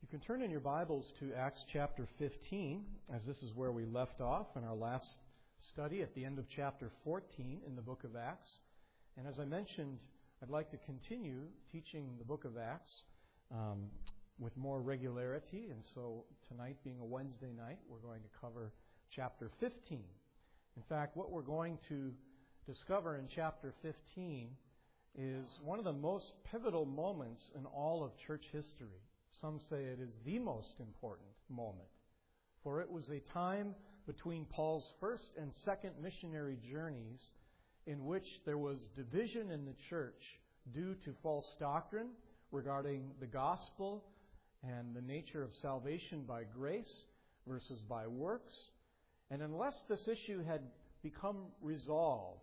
You can turn in your Bibles to Acts chapter 15, as this is where we left off in our last study at the end of chapter 14 in the book of Acts. And as I mentioned, I'd like to continue teaching the book of Acts with more regularity. And so tonight, being a Wednesday night, we're going to cover chapter 15. In fact, what we're going to discover in chapter 15 is one of the most pivotal moments in all of church history. Some say it is the most important moment, for it was a time between Paul's first and second missionary journeys in which there was division in the church due to false doctrine regarding the gospel and the nature of salvation by grace versus by works. And unless this issue had become resolved,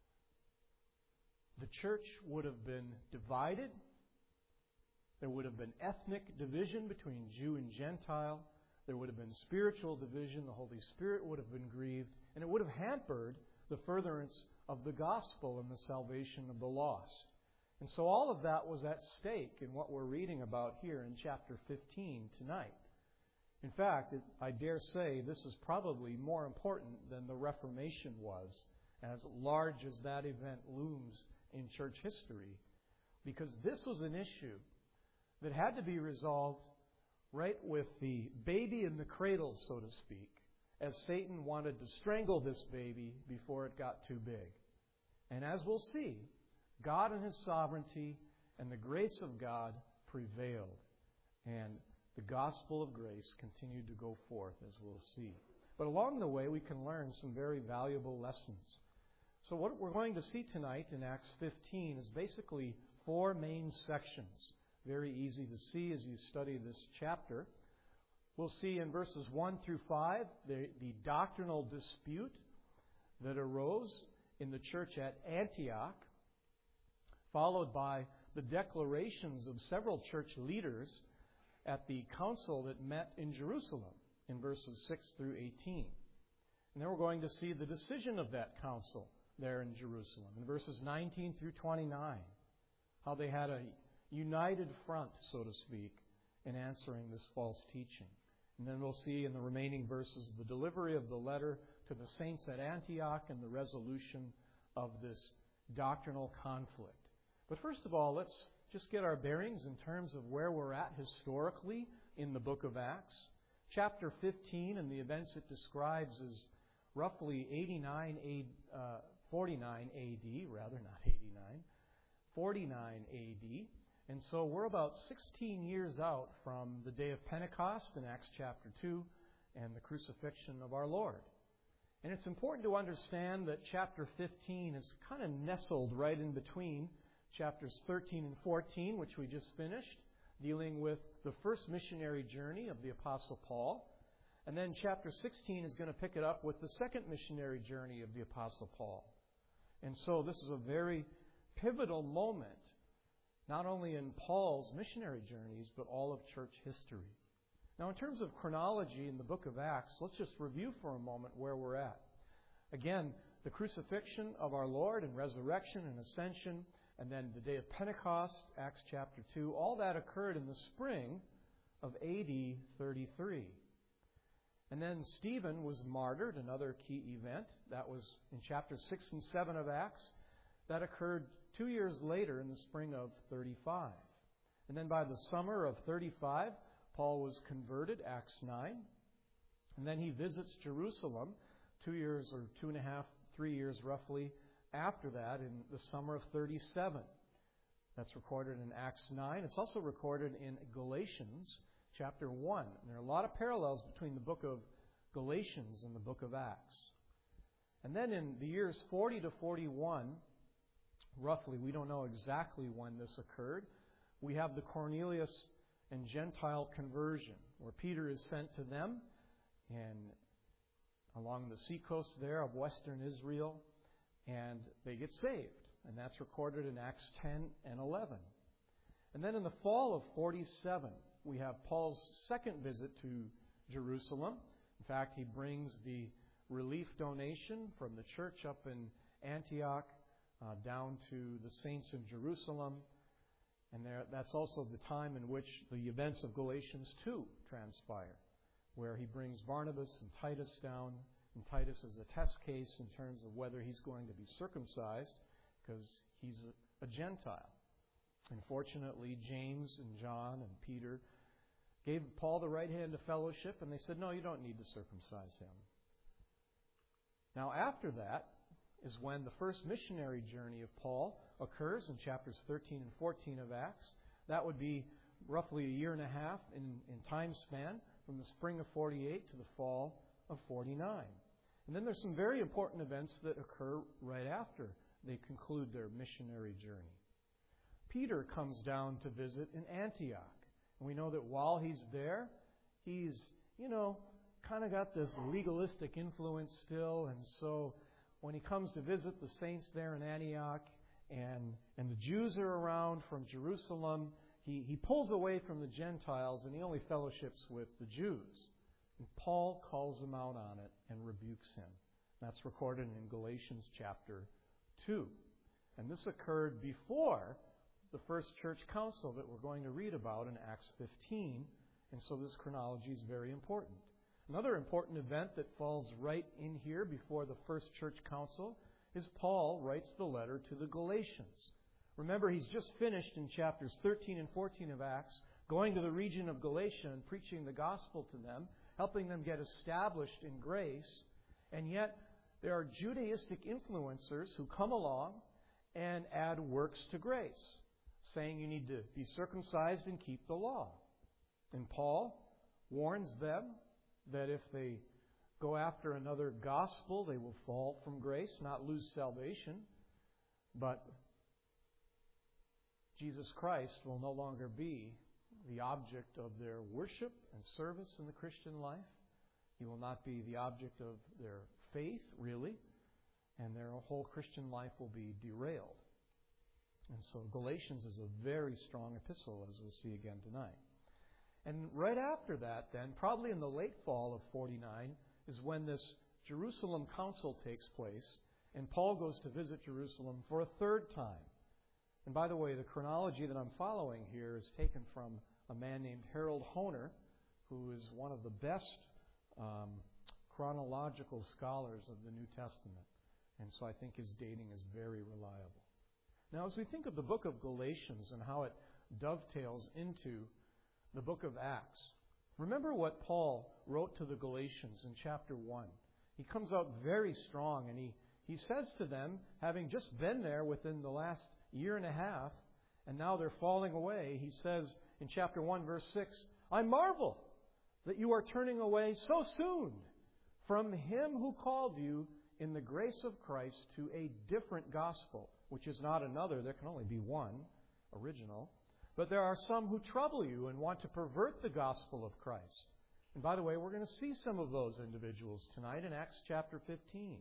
the church would have been divided. There would have been ethnic division between Jew and Gentile. There would have been spiritual division. The Holy Spirit would have been grieved. And it would have hampered the furtherance of the gospel and the salvation of the lost. And so all of that was at stake in what we're reading about here in chapter 15 tonight. In fact, I dare say this is probably more important than the Reformation was, as large as that event looms in church history, because this was an issue that had to be resolved right with the baby in the cradle, so to speak, as Satan wanted to strangle this baby before it got too big. And as we'll see, God in His sovereignty and the grace of God prevailed. And the gospel of grace continued to go forth, as we'll see. But along the way, we can learn some very valuable lessons. So what we're going to see tonight in Acts 15 is basically four main sections. Very easy to see as you study this chapter. We'll see in verses 1 through 5 the doctrinal dispute that arose in the church at Antioch, followed by the declarations of several church leaders at the council that met in Jerusalem in verses 6 through 18. And then we're going to see the decision of that council there in Jerusalem in verses 19 through 29, how they had a united front, so to speak, in answering this false teaching. And then we'll see in the remaining verses the delivery of the letter to the saints at Antioch and the resolution of this doctrinal conflict. But first of all, let's just get our bearings in terms of where we're at historically in the book of Acts. Chapter 15 and the events it describes is roughly 49 AD, rather not 89, 49 AD. And so we're about 16 years out from the day of Pentecost in Acts chapter 2 and the crucifixion of our Lord. And it's important to understand that chapter 15 is kind of nestled right in between chapters 13 and 14, which we just finished, dealing with the first missionary journey of the Apostle Paul. And then chapter 16 is going to pick it up with the second missionary journey of the Apostle Paul. And so this is a very pivotal moment, not only in Paul's missionary journeys, but all of church history. Now, in terms of chronology in the book of Acts, let's just review for a moment where we're at. Again, the crucifixion of our Lord and resurrection and ascension, and then the day of Pentecost, Acts chapter 2, all that occurred in the spring of AD 33. And then Stephen was martyred, another key event. That was in chapters 6 and 7 of Acts. That occurred 2 years later in the spring of 35. And then by the summer of 35, Paul was converted, Acts 9. And then he visits Jerusalem 2 years or 2.5, 3 years roughly after that in the summer of 37. That's recorded in Acts 9. It's also recorded in Galatians chapter 1. And there are a lot of parallels between the book of Galatians and the book of Acts. And then in the years 40 to 41, roughly, we don't know exactly when this occurred, we have the Cornelius and Gentile conversion, where Peter is sent to them and along the seacoast there of western Israel, and they get saved. And that's recorded in Acts 10 and 11. And then in the fall of 47, we have Paul's second visit to Jerusalem. In fact, he brings the relief donation from the church up in Antioch down to the saints in Jerusalem. And that's also the time in which the events of Galatians 2 transpire, where he brings Barnabas and Titus down. And Titus is a test case in terms of whether he's going to be circumcised, because he's a Gentile. And fortunately, James and John and Peter gave Paul the right hand of fellowship, and they said, no, you don't need to circumcise him. Now, after that is when the first missionary journey of Paul occurs in chapters 13 and 14 of Acts. That would be roughly a year and a half in time span, from the spring of 48 to the fall of 49. And then there's some very important events that occur right after they conclude their missionary journey. Peter comes down to visit in Antioch. And we know that while he's there, he's, kind of got this legalistic influence still. And so when he comes to visit the saints there in Antioch, and the Jews are around from Jerusalem, he pulls away from the Gentiles and he only fellowships with the Jews. And Paul calls him out on it and rebukes him. That's recorded in Galatians chapter 2. And this occurred before the first church council that we're going to read about in Acts 15. And so this chronology is very important. Another important event that falls right in here before the first church council is Paul writes the letter to the Galatians. Remember, he's just finished in chapters 13 and 14 of Acts, going to the region of Galatia and preaching the gospel to them, helping them get established in grace. And yet, there are Judaistic influencers who come along and add works to grace, saying you need to be circumcised and keep the law. And Paul warns them that if they go after another gospel, they will fall from grace, not lose salvation, but Jesus Christ will no longer be the object of their worship and service in the Christian life. He will not be the object of their faith, really, and their whole Christian life will be derailed. And so Galatians is a very strong epistle, as we'll see again tonight. And right after that, then, probably in the late fall of 49, is when this Jerusalem council takes place, and Paul goes to visit Jerusalem for a third time. And by the way, the chronology that I'm following here is taken from a man named Harold Hoehner, who is one of the best chronological scholars of the New Testament. And so I think his dating is very reliable. Now, as we think of the book of Galatians and how it dovetails into the book of Acts, remember what Paul wrote to the Galatians in chapter 1. He comes out very strong, and he says to them, having just been there within the last year and a half, and now they're falling away, he says in chapter 1, verse 6, I marvel that you are turning away so soon from him who called you in the grace of Christ to a different gospel, which is not another. There can only be one original. But there are some who trouble you and want to pervert the gospel of Christ. And by the way, we're going to see some of those individuals tonight in Acts chapter 15.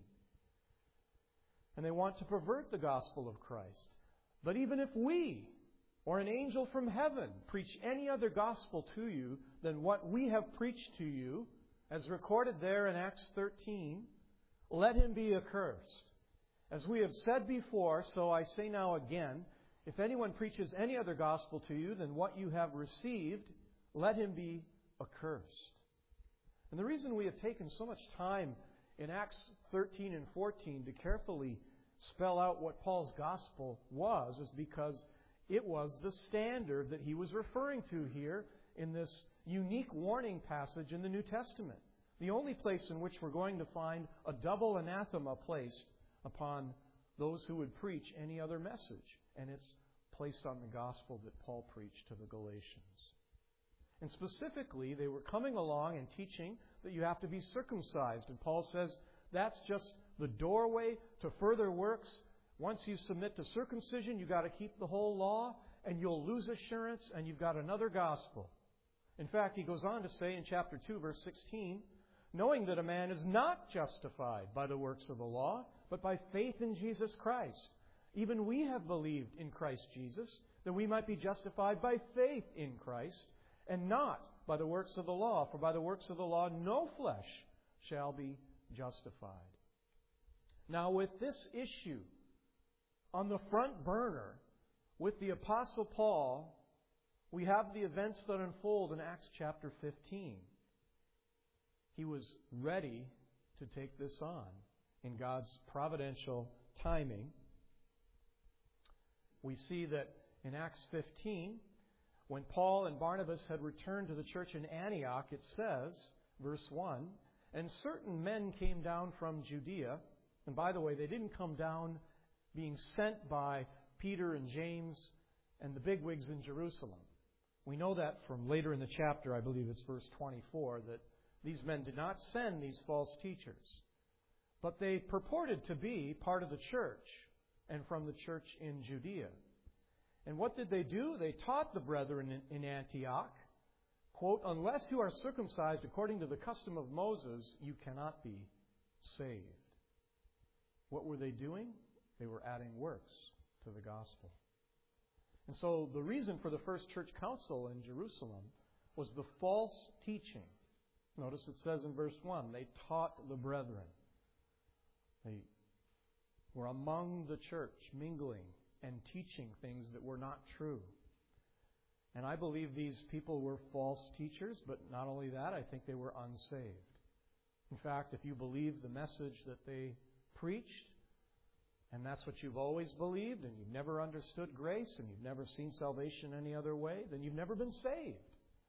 And they want to pervert the gospel of Christ. But even if we, or an angel from heaven, preach any other gospel to you than what we have preached to you, as recorded there in Acts 13, let him be accursed. As we have said before, so I say now again, if anyone preaches any other gospel to you than what you have received, let him be accursed. And the reason we have taken so much time in Acts 13 and 14 to carefully spell out what Paul's gospel was is because it was the standard that he was referring to here in this unique warning passage in the New Testament. The only place in which we're going to find a double anathema placed upon those who would preach any other message. And it's placed on the gospel that Paul preached to the Galatians. And specifically, they were coming along and teaching that you have to be circumcised. And Paul says that's just the doorway to further works. Once you submit to circumcision, you've got to keep the whole law, and you'll lose assurance, and you've got another gospel. In fact, he goes on to say in chapter 2, verse 16, knowing that a man is not justified by the works of the law, but by faith in Jesus Christ. Even we have believed in Christ Jesus, that we might be justified by faith in Christ, and not by the works of the law. For by the works of the law no flesh shall be justified. Now with this issue on the front burner, with the Apostle Paul, we have the events that unfold in Acts chapter 15. He was ready to take this on in God's providential timing. We see that in Acts 15, when Paul and Barnabas had returned to the church in Antioch, it says, verse 1, "And certain men came down from Judea." And by the way, they didn't come down being sent by Peter and James and the bigwigs in Jerusalem. We know that from later in the chapter, I believe it's verse 24, that these men did not send these false teachers. But they purported to be part of the church and from the church in Judea. And what did they do? They taught the brethren in Antioch, quote, "Unless you are circumcised according to the custom of Moses, you cannot be saved." What were they doing? They were adding works to the gospel. And so the reason for the first church council in Jerusalem was the false teaching. Notice it says in verse 1, they taught the brethren. They were among the church, mingling and teaching things that were not true. And I believe these people were false teachers, but not only that, I think they were unsaved. In fact, if you believe the message that they preached, and that's what you've always believed, and you've never understood grace, and you've never seen salvation any other way, then you've never been saved.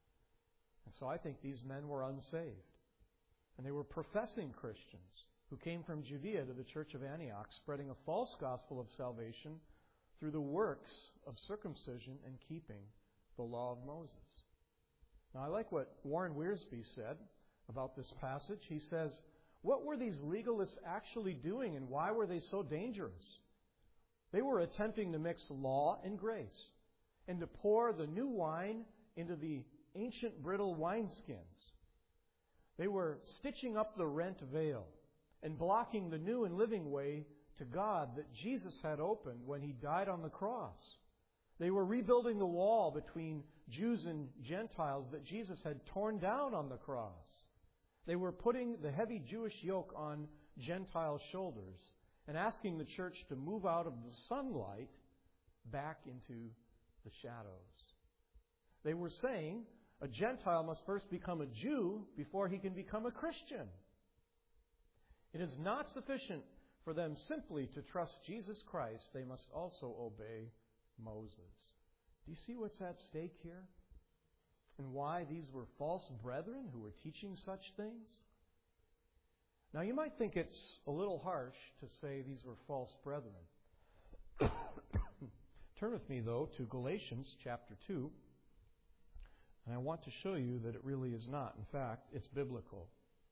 And so I think these men were unsaved. And they were professing Christians who came from Judea to the church of Antioch, spreading a false gospel of salvation through the works of circumcision and keeping the law of Moses. Now, I like what Warren Wiersbe said about this passage. He says, "What were these legalists actually doing, and why were they so dangerous? They were attempting to mix law and grace, and to pour the new wine into the ancient brittle wineskins. They were stitching up the rent veil and blocking the new and living way to God that Jesus had opened when He died on the cross. They were rebuilding the wall between Jews and Gentiles that Jesus had torn down on the cross. They were putting the heavy Jewish yoke on Gentile shoulders and asking the church to move out of the sunlight back into the shadows. They were saying a Gentile must first become a Jew before he can become a Christian. It is not sufficient for them simply to trust Jesus Christ. They must also obey Moses." Do you see what's at stake here? And why these were false brethren who were teaching such things? Now, you might think it's a little harsh to say these were false brethren. Turn with me, though, to Galatians chapter 2. And I want to show you that it really is not. In fact, it's biblical.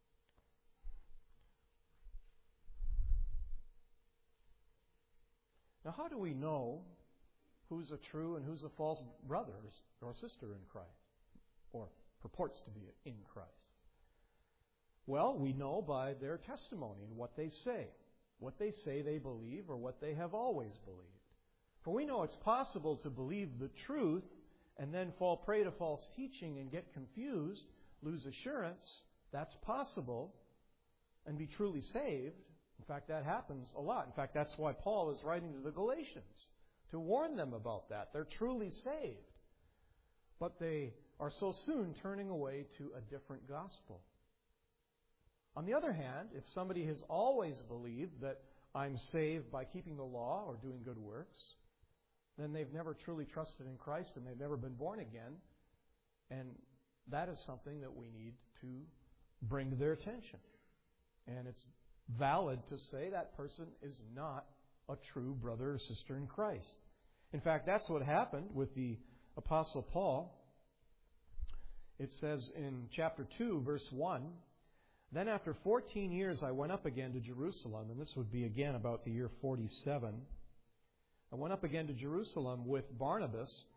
Now, how do we know who's a true and who's a false brother or sister in Christ, or purports to be in Christ? Well, we know by their testimony and what they say they believe or what they have always believed. For we know it's possible to believe the truth and then fall prey to false teaching and get confused, lose assurance. That's possible, and be truly saved. In fact, that happens a lot. In fact, that's why Paul is writing to the Galatians, to warn them about that. They're truly saved, but they are so soon turning away to a different gospel. On the other hand, if somebody has always believed that I'm saved by keeping the law or doing good works, then they've never truly trusted in Christ and they've never been born again. And that is something that we need to bring to their attention. And it's valid to say that person is not a true brother or sister in Christ. In fact, that's what happened with the Apostle Paul. It says in chapter 2, verse 1, "Then after 14 years I went up again to Jerusalem," and this would be again about the year 47. "I went up again to Jerusalem with Barnabas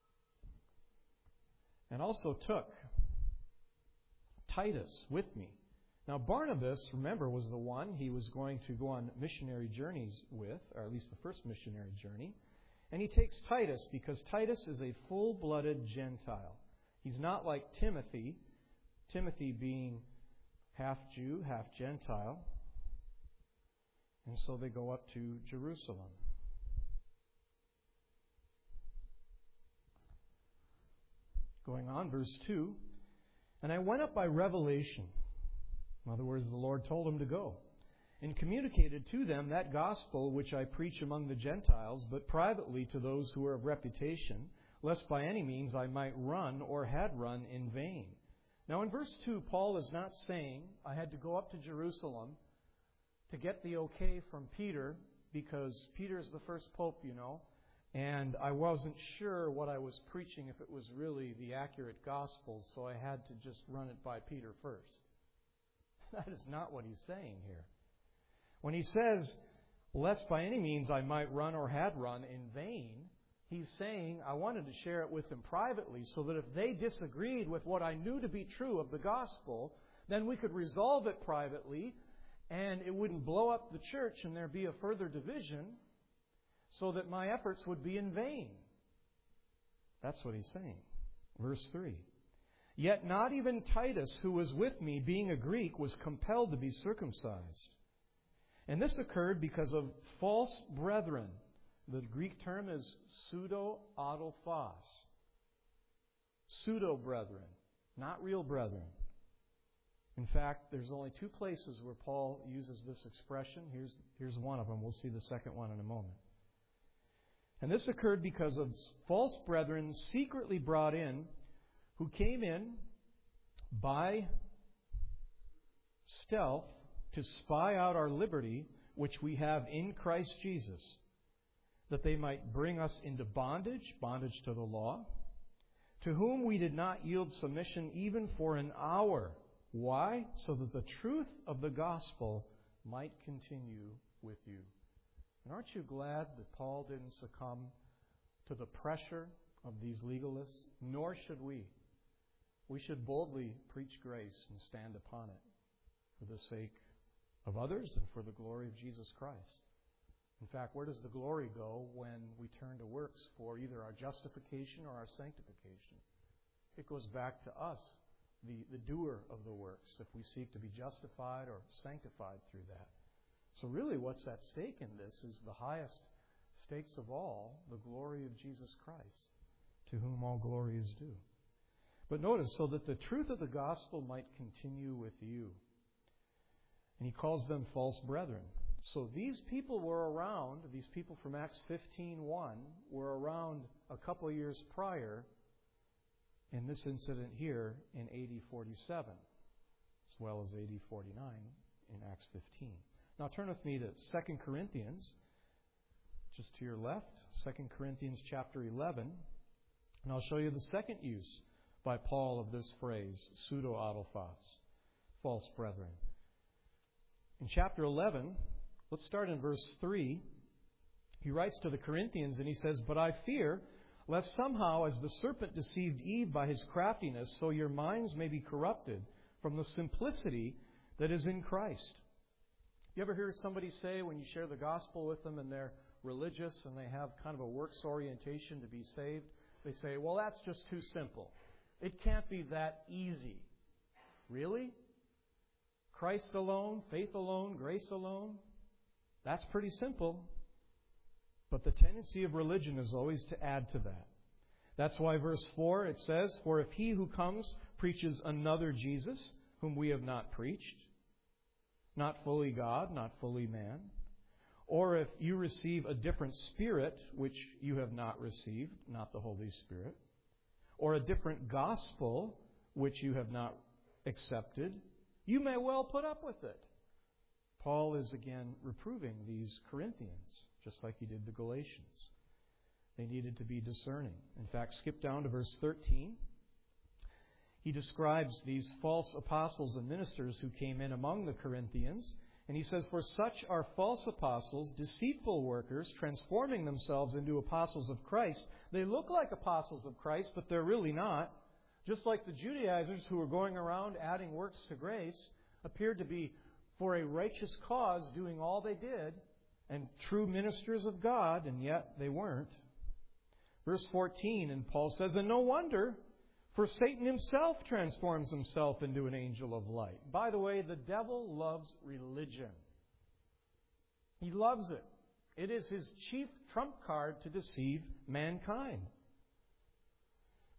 and also took Titus with me." Now, Barnabas, remember, was the one he was going to go on missionary journeys with, or at least the first missionary journey. And he takes Titus because Titus is a full-blooded Gentile. He's not like Timothy, Timothy being half Jew, half Gentile. And so they go up to Jerusalem. Going on, verse 2, and I went up by revelation. In other words, the Lord told him to go, and communicated to them that gospel which I preach among the Gentiles, but privately to those who are of reputation, lest by any means I might run or had run in vain. Now in verse 2, Paul is not saying, I had to go up to Jerusalem to get the okay from Peter, because Peter's the first pope, you know, and I wasn't sure what I was preaching, if it was really the accurate gospel, so I had to just run it by Peter first. That is not what he's saying here. When he says, lest by any means I might run or had run in vain, he's saying I wanted to share it with them privately so that if they disagreed with what I knew to be true of the gospel, then we could resolve it privately and it wouldn't blow up the church and there'd be a further division so that my efforts would be in vain. That's what he's saying. Verse 3. Yet not even Titus, who was with me, being a Greek, was compelled to be circumcised. And this occurred because of false brethren. The Greek term is pseudo-adelphos. Pseudo-brethren, not real brethren. In fact, there's only two places where Paul uses this expression. Here's one of them. We'll see the second one in a moment. And this occurred because of false brethren secretly brought in, who came in by stealth to spy out our liberty, which we have in Christ Jesus, that they might bring us into bondage to the law, to whom we did not yield submission even for an hour. Why? So that the truth of the gospel might continue with you. And aren't you glad that Paul didn't succumb to the pressure of these legalists? Nor should we. We should boldly preach grace and stand upon it for the sake of others and for the glory of Jesus Christ. In fact, where does the glory go when we turn to works for either our justification or our sanctification? It goes back to us, the doer of the works, if we seek to be justified or sanctified through that. So really what's at stake in this is the highest stakes of all, the glory of Jesus Christ, to whom all glory is due. But notice, so that the truth of the gospel might continue with you. And he calls them false brethren. So these people were around, these people from Acts 15:1 were around a couple of years prior in this incident here in AD 47, as well as AD 49 in Acts 15. Now turn with me to 2 Corinthians, just to your left, 2 Corinthians chapter 11, and I'll show you the second use by Paul of this phrase, pseudo-adelphos, false brethren. In chapter 11, let's start in verse 3. He writes to the Corinthians and he says, But I fear, lest somehow as the serpent deceived Eve by his craftiness, so your minds may be corrupted from the simplicity that is in Christ. You ever hear somebody say when you share the gospel with them and they're religious and they have kind of a works orientation to be saved, they say, well, that's just too simple. It can't be that easy. Really? Christ alone, faith alone, grace alone? That's pretty simple. But the tendency of religion is always to add to that. That's why verse 4, it says, For if he who comes preaches another Jesus, whom we have not preached, not fully God, not fully man, or if you receive a different spirit, which you have not received, not the Holy Spirit, or a different gospel, which you have not accepted, you may well put up with it. Paul is again reproving these Corinthians, just like he did the Galatians. They needed to be discerning. In fact, skip down to verse 13. He describes these false apostles and ministers who came in among the Corinthians. And he says, For such are false apostles, deceitful workers, transforming themselves into apostles of Christ. They look like apostles of Christ, but they're really not. Just like the Judaizers who were going around adding works to grace appeared to be for a righteous cause doing all they did and true ministers of God, and yet they weren't. Verse 14, and Paul says, And no wonder, for Satan himself transforms himself into an angel of light. By the way, the devil loves religion. He loves it. It is his chief trump card to deceive mankind.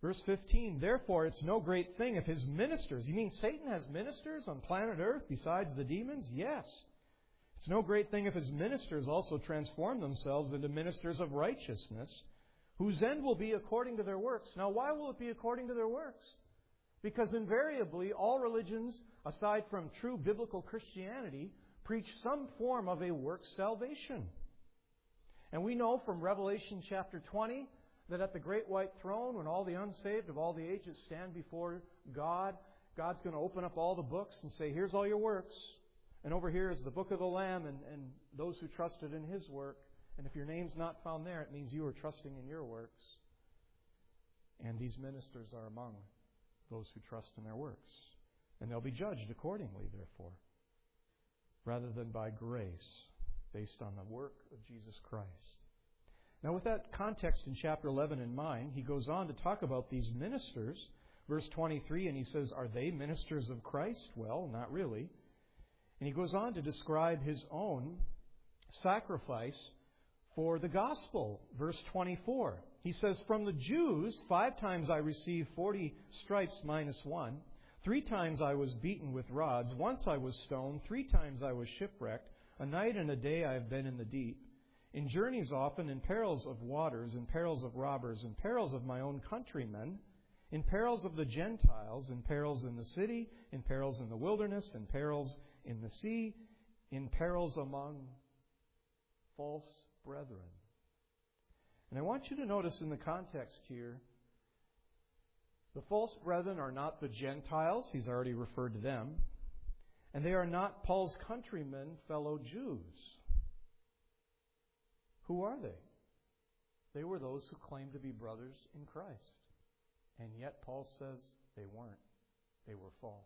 Verse 15, therefore it's no great thing if his ministers, you mean Satan has ministers on planet Earth besides the demons? Yes. It's no great thing if his ministers also transform themselves into ministers of righteousness, whose end will be according to their works. Now, why will it be according to their works? Because invariably, all religions, aside from true biblical Christianity, preach some form of a work salvation. And we know from Revelation chapter 20 that at the great white throne, when all the unsaved of all the ages stand before God, God's going to open up all the books and say, here's all your works. And over here is the book of the Lamb and those who trusted in His work. And if your name's not found there, it means you are trusting in your works. And these ministers are among those who trust in their works. And they'll be judged accordingly, therefore, rather than by grace, based on the work of Jesus Christ. Now, with that context in chapter 11 in mind, he goes on to talk about these ministers. Verse 23, and he says, are they ministers of Christ? Well, not really. And he goes on to describe his own sacrifice for the gospel. Verse 24, he says, from the Jews, 5 times I received 40 stripes minus 1. 3 times I was beaten with rods. Once I was stoned. 3 times I was shipwrecked. A night and a day I have been in the deep. In journeys often, in perils of waters, in perils of robbers, in perils of my own countrymen, in perils of the Gentiles, in perils in the city, in perils in the wilderness, in perils in the sea, in perils among false brethren. And I want you to notice in the context here, the false brethren are not the Gentiles. He's already referred to them. And they are not Paul's countrymen, fellow Jews. Who are they? They were those who claimed to be brothers in Christ. And yet Paul says they weren't. They were false.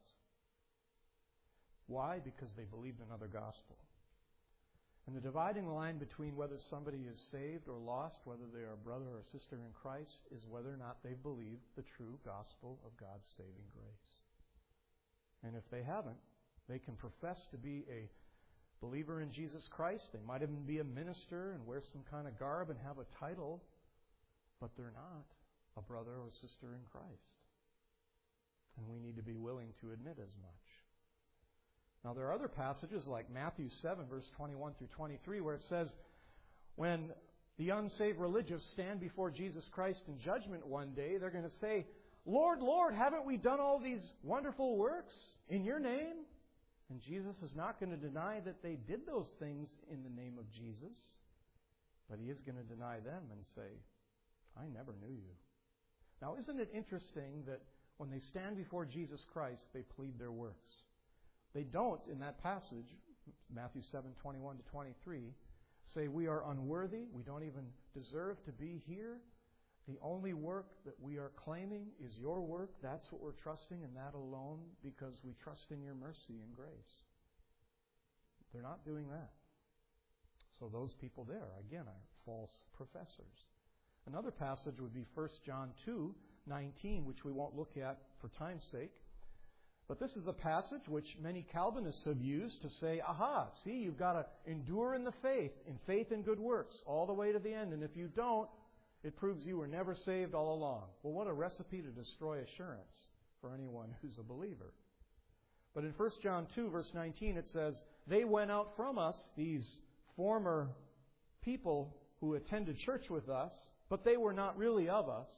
Why? Because they believed another gospel. And the dividing line between whether somebody is saved or lost, whether they are a brother or a sister in Christ, is whether or not they've believed the true gospel of God's saving grace. And if they haven't, they can profess to be a believer in Jesus Christ. They might even be a minister and wear some kind of garb and have a title, but they're not a brother or sister in Christ. And we need to be willing to admit as much. Now, there are other passages like Matthew 7, verse 21 through 23, where it says, when the unsaved religious stand before Jesus Christ in judgment one day, they're going to say, Lord, Lord, haven't we done all these wonderful works in your name? And Jesus is not going to deny that they did those things in the name of Jesus, but He is going to deny them and say, I never knew you. Now, isn't it interesting that when they stand before Jesus Christ, they plead their works? They don't, in that passage, Matthew 7, 21 to 23, say we are unworthy, we don't even deserve to be here. The only work that we are claiming is your work. That's what we're trusting, and that alone, because we trust in your mercy and grace. They're not doing that. So those people there, again, are false professors. Another passage would be 1 John 2, 19, which we won't look at for time's sake. But this is a passage which many Calvinists have used to say, aha, see, you've got to endure in the faith, in faith and good works, all the way to the end. And if you don't, it proves you were never saved all along. Well, what a recipe to destroy assurance for anyone who's a believer. But in 1 John 2, verse 19, it says, they went out from us, these former people who attended church with us, but they were not really of us.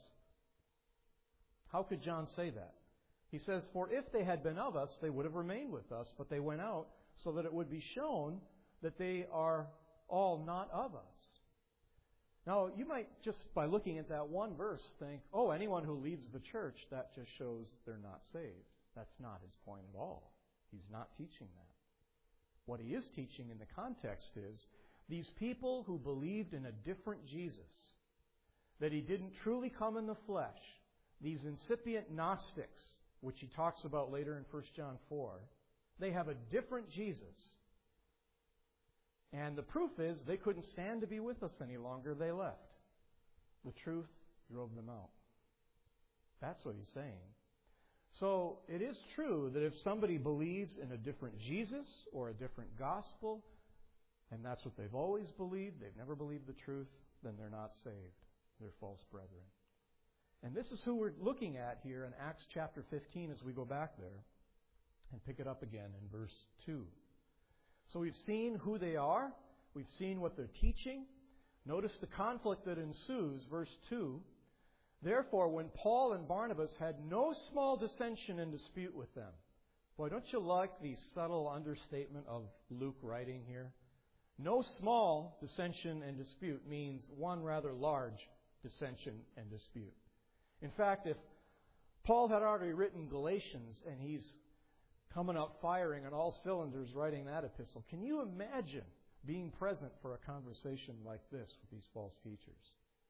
How could John say that? He says, for if they had been of us, they would have remained with us, but they went out so that it would be shown that they are all not of us. Now, you might just by looking at that one verse think, oh, anyone who leaves the church, that just shows they're not saved. That's not his point at all. He's not teaching that. What he is teaching in the context is these people who believed in a different Jesus, that He didn't truly come in the flesh, these incipient Gnostics, which he talks about later in 1 John 4, they have a different Jesus. And the proof is they couldn't stand to be with us any longer. They left. The truth drove them out. That's what he's saying. So it is true that if somebody believes in a different Jesus or a different gospel, and that's what they've always believed, they've never believed the truth, then they're not saved. They're false brethren. And this is who we're looking at here in Acts chapter 15 as we go back there and pick it up again in verse 2. So we've seen who they are. We've seen what they're teaching. Notice the conflict that ensues, verse 2. Therefore, when Paul and Barnabas had no small dissension and dispute with them. Boy, don't you like the subtle understatement of Luke writing here? No small dissension and dispute means one rather large dissension and dispute. In fact, if Paul had already written Galatians and he's coming up firing on all cylinders writing that epistle, can you imagine being present for a conversation like this with these false teachers?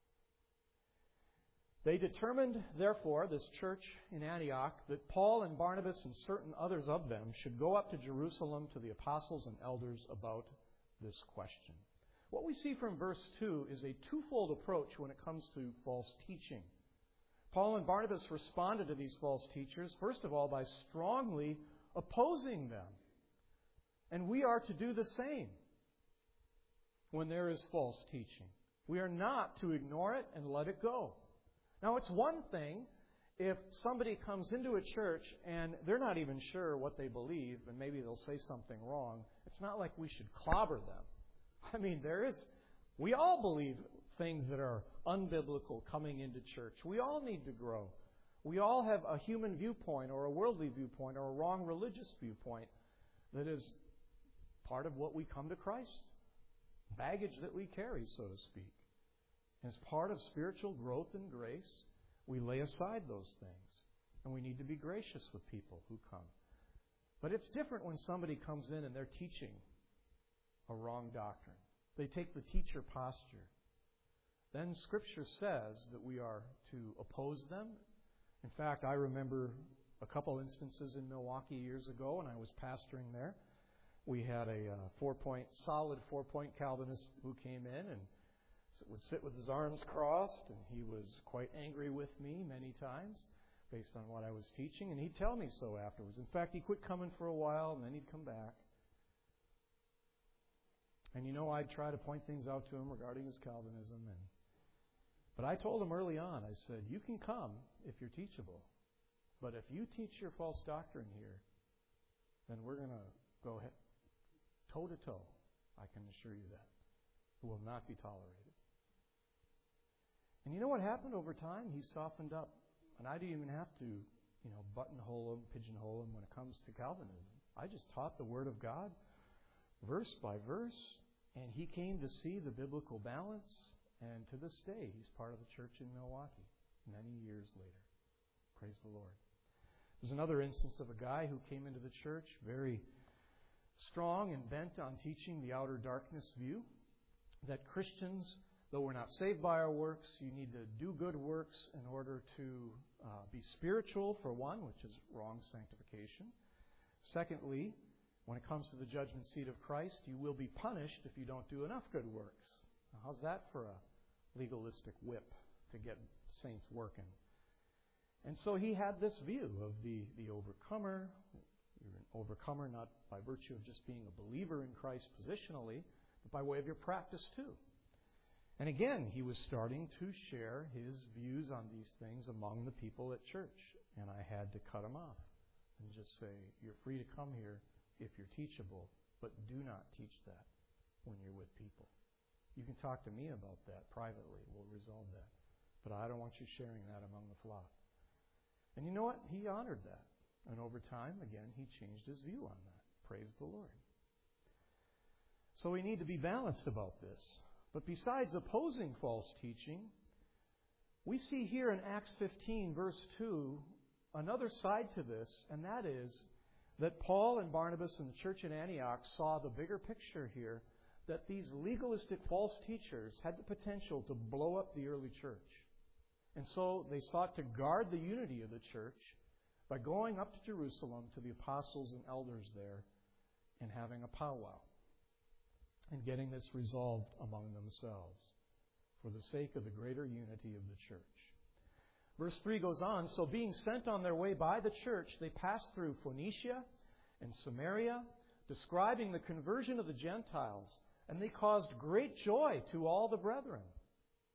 They determined, therefore, this church in Antioch, that Paul and Barnabas and certain others of them should go up to Jerusalem to the apostles and elders about this question. What we see from verse 2 is a twofold approach when it comes to false teaching. Paul and Barnabas responded to these false teachers, first of all, by strongly opposing them. And we are to do the same when there is false teaching. We are not to ignore it and let it go. Now, it's one thing if somebody comes into a church and they're not even sure what they believe, and maybe they'll say something wrong. It's not like we should clobber them. I mean, we all believe things that are unbiblical coming into church. We all need to grow. We all have a human viewpoint or a worldly viewpoint or a wrong religious viewpoint that is part of what we come to Christ. Baggage that we carry, so to speak. As part of spiritual growth and grace, we lay aside those things. And we need to be gracious with people who come. But it's different when somebody comes in and they're teaching a wrong doctrine. They take the teacher posture. Then Scripture says that we are to oppose them. In fact, I remember a couple instances in Milwaukee years ago when I was pastoring there. We had a solid four-point Calvinist who came in and would sit with his arms crossed, and he was quite angry with me many times based on what I was teaching, and he'd tell me so afterwards. In fact, he quit coming for a while, and then he'd come back. And I'd try to point things out to him regarding his Calvinism. But I told him early on, I said, you can come if you're teachable. But if you teach your false doctrine here, then we're going to go ahead, toe to toe. I can assure you that. It will not be tolerated. And you know what happened over time? He softened up. And I didn't even have to, buttonhole him, pigeonhole him when it comes to Calvinism. I just taught the Word of God, verse by verse, and he came to see the biblical balance. And to this day, he's part of the church in Milwaukee, many years later. Praise the Lord. There's another instance of a guy who came into the church very strong and bent on teaching the outer darkness view, that Christians, though we're not saved by our works, you need to do good works in order to be spiritual, for one, which is wrong sanctification. Secondly, when it comes to the judgment seat of Christ, you will be punished if you don't do enough good works. Now, how's that for a legalistic whip to get saints working? And so he had this view of the overcomer. You're an overcomer not by virtue of just being a believer in Christ positionally, but by way of your practice too. And again, he was starting to share his views on these things among the people at church. And I had to cut him off and just say, you're free to come here if you're teachable, but do not teach that when you're with people. You can talk to me about that privately. We'll resolve that. But I don't want you sharing that among the flock. And you know what? He honored that. And over time, again, he changed his view on that. Praise the Lord. So we need to be balanced about this. But besides opposing false teaching, we see here in Acts 15, verse 2, another side to this, and that is that Paul and Barnabas and the church in Antioch saw the bigger picture here, that these legalistic false teachers had the potential to blow up the early church. And so they sought to guard the unity of the church by going up to Jerusalem to the apostles and elders there and having a powwow and getting this resolved among themselves for the sake of the greater unity of the church. Verse 3 goes on, so being sent on their way by the church, they passed through Phoenicia and Samaria, describing the conversion of the Gentiles, and they caused great joy to all the brethren.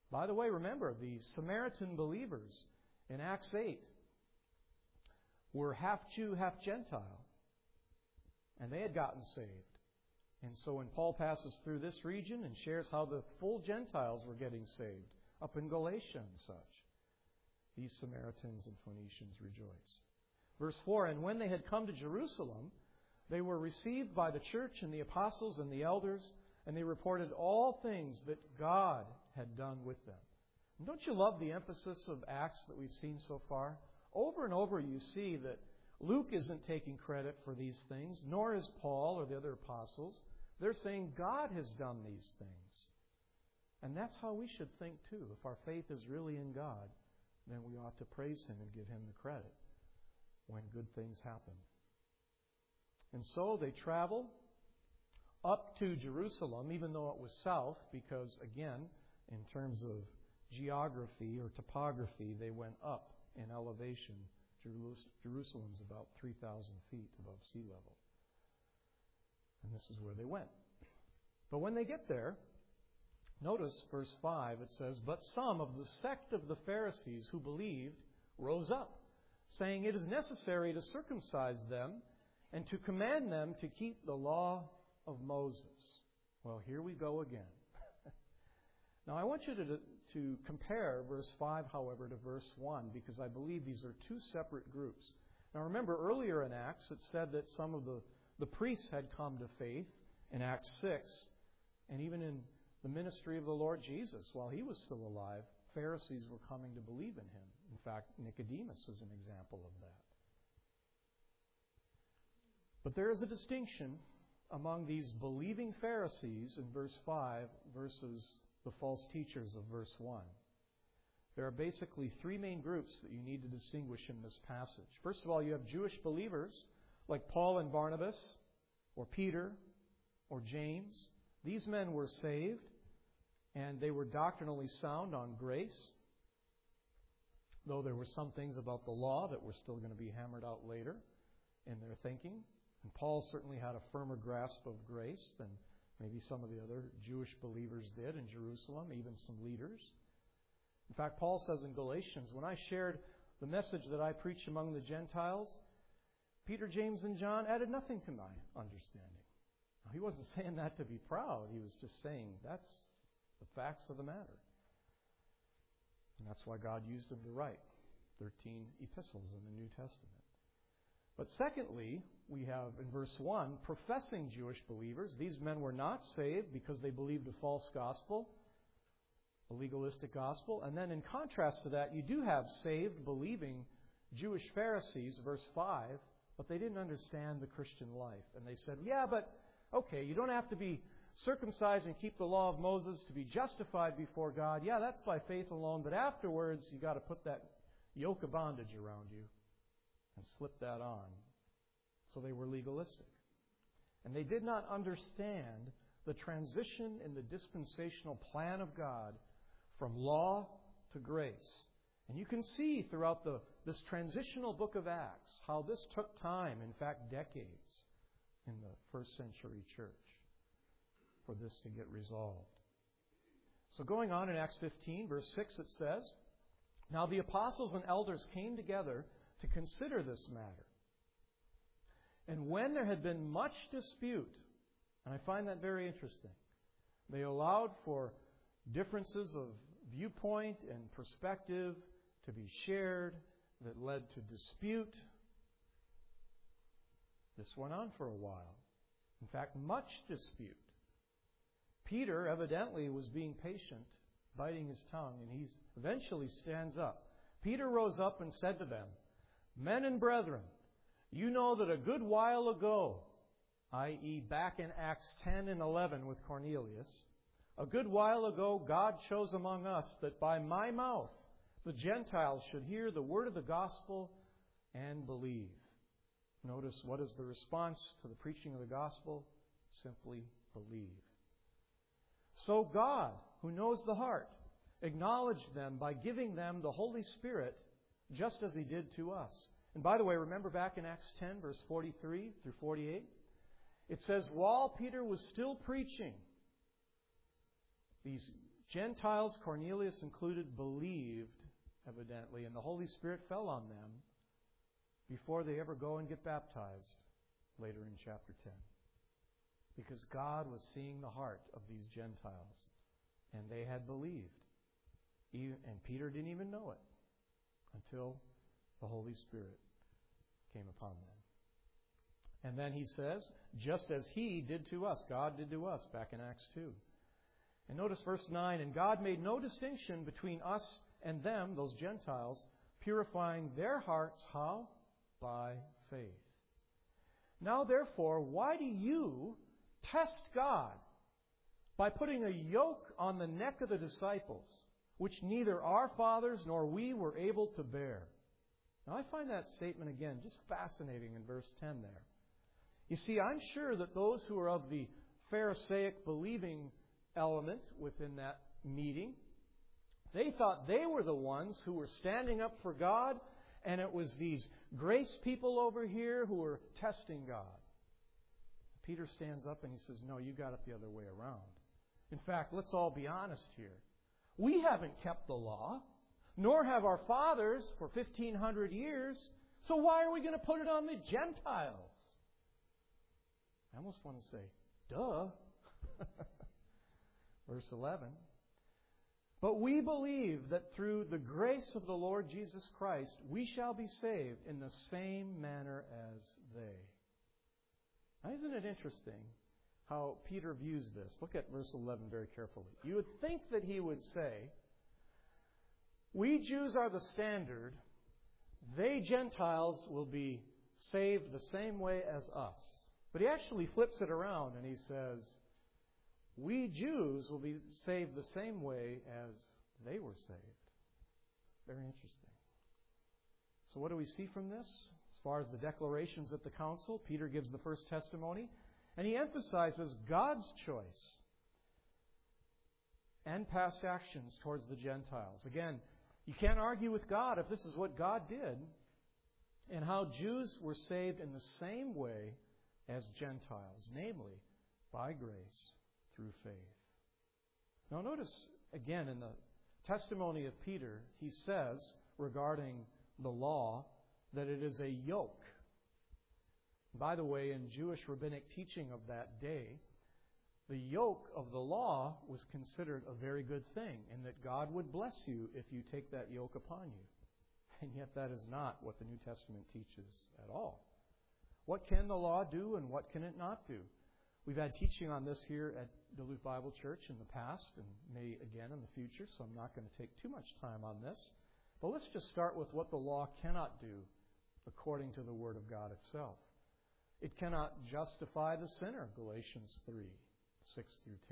By the way, remember, the Samaritan believers in Acts 8 were half Jew, half Gentile. And they had gotten saved. And so when Paul passes through this region and shares how the full Gentiles were getting saved, up in Galatia and such, these Samaritans and Phoenicians rejoiced. Verse 4, and when they had come to Jerusalem, they were received by the church and the apostles and the elders, and they reported all things that God had done with them. And don't you love the emphasis of Acts that we've seen so far? Over and over you see that Luke isn't taking credit for these things, nor is Paul or the other apostles. They're saying God has done these things. And that's how we should think too. If our faith is really in God, then we ought to praise Him and give Him the credit when good things happen. And so they travel up to Jerusalem, even though it was south, because again, in terms of geography or topography, they went up in elevation. Jerusalem's about 3,000 feet above sea level. And this is where they went. But when they get there, notice verse 5, it says, but some of the sect of the Pharisees who believed rose up, saying, it is necessary to circumcise them and to command them to keep the law of Moses. Well, here we go again. Now, I want you to compare verse 5, however, to verse 1, because I believe these are two separate groups. Now, remember, earlier in Acts, it said that some of the priests had come to faith in Acts 6, and even in the ministry of the Lord Jesus, while He was still alive, Pharisees were coming to believe in Him. In fact, Nicodemus is an example of that. But there is a distinction among these believing Pharisees in verse 5 versus the false teachers of verse 1. There are basically three main groups that you need to distinguish in this passage. First of all, you have Jewish believers like Paul and Barnabas, or Peter, or James. These men were saved, and they were doctrinally sound on grace, though there were some things about the law that were still going to be hammered out later in their thinking. And Paul certainly had a firmer grasp of grace than maybe some of the other Jewish believers did in Jerusalem, even some leaders. In fact, Paul says in Galatians, when I shared the message that I preach among the Gentiles, Peter, James, and John added nothing to my understanding. Now, he wasn't saying that to be proud. He was just saying that's the facts of the matter. And that's why God used him to write 13 epistles in the New Testament. But secondly, we have in verse 1, professing Jewish believers. These men were not saved because they believed a false gospel, a legalistic gospel. And then in contrast to that, you do have saved, believing Jewish Pharisees, verse 5, but they didn't understand the Christian life. And they said, yeah, but okay, you don't have to be circumcised and keep the law of Moses to be justified before God. Yeah, that's by faith alone, but afterwards you got to put that yoke of bondage around you and slip that on. So they were legalistic. And they did not understand the transition in the dispensational plan of God from law to grace. And you can see throughout this transitional book of Acts how this took time, in fact decades, in the first century church for this to get resolved. So going on in Acts 15, verse 6, it says, now the apostles and elders came together to consider this matter. And when there had been much dispute, and I find that very interesting, they allowed for differences of viewpoint and perspective to be shared that led to dispute. This went on for a while. In fact, much dispute. Peter evidently was being patient, biting his tongue, and he eventually stands up. Peter rose up and said to them, men and brethren, you know that a good while ago, i.e. back in Acts 10 and 11 with Cornelius, a good while ago God chose among us that by my mouth the Gentiles should hear the word of the gospel and believe. Notice, what is the response to the preaching of the gospel? Simply believe. So God, who knows the heart, acknowledged them by giving them the Holy Spirit just as He did to us. And by the way, remember back in Acts 10, verse 43 through 48? It says, while Peter was still preaching these Gentiles, Cornelius included, believed, evidently, and the Holy Spirit fell on them before they ever go and get baptized later in chapter 10. Because God was seeing the heart of these Gentiles, and they had believed. And Peter didn't even know it until the Holy Spirit came upon them. And then he says, just as He did to us, God did to us, back in Acts 2. And notice verse 9, and God made no distinction between us and them, those Gentiles, purifying their hearts, how? By faith. Now therefore, why do you test God by putting a yoke on the neck of the disciples, which neither our fathers nor we were able to bear? Now I find that statement again just fascinating in verse 10 there. You see, I'm sure that those who are of the Pharisaic believing element within that meeting, they thought they were the ones who were standing up for God, and it was these grace people over here who were testing God. Peter stands up and he says, no, you got it the other way around. In fact, let's all be honest here. We haven't kept the law, nor have our fathers for 1,500 years, so why are we going to put it on the Gentiles? I almost want to say, duh. Verse 11. But we believe that through the grace of the Lord Jesus Christ, we shall be saved in the same manner as they. Now, isn't it interesting how Peter views this? Look at verse 11 very carefully. You would think that he would say, we Jews are the standard, they Gentiles will be saved the same way as us. But he actually flips it around and he says, we Jews will be saved the same way as they were saved. Very interesting. So what do we see from this? As far as the declarations at the council, Peter gives the first testimony, and he emphasizes God's choice and past actions towards the Gentiles. Again, you can't argue with God if this is what God did, and how Jews were saved in the same way as Gentiles, namely by grace through faith. Now notice again in the testimony of Peter, he says regarding the law that it is a yoke. By the way, in Jewish rabbinic teaching of that day, the yoke of the law was considered a very good thing, and that God would bless you if you take that yoke upon you. And yet that is not what the New Testament teaches at all. What can the law do and what can it not do? We've had teaching on this here at Duluth Bible Church in the past and may again in the future, so I'm not going to take too much time on this. But let's just start with what the law cannot do according to the Word of God itself. It cannot justify the sinner, Galatians 3, 6 through 10.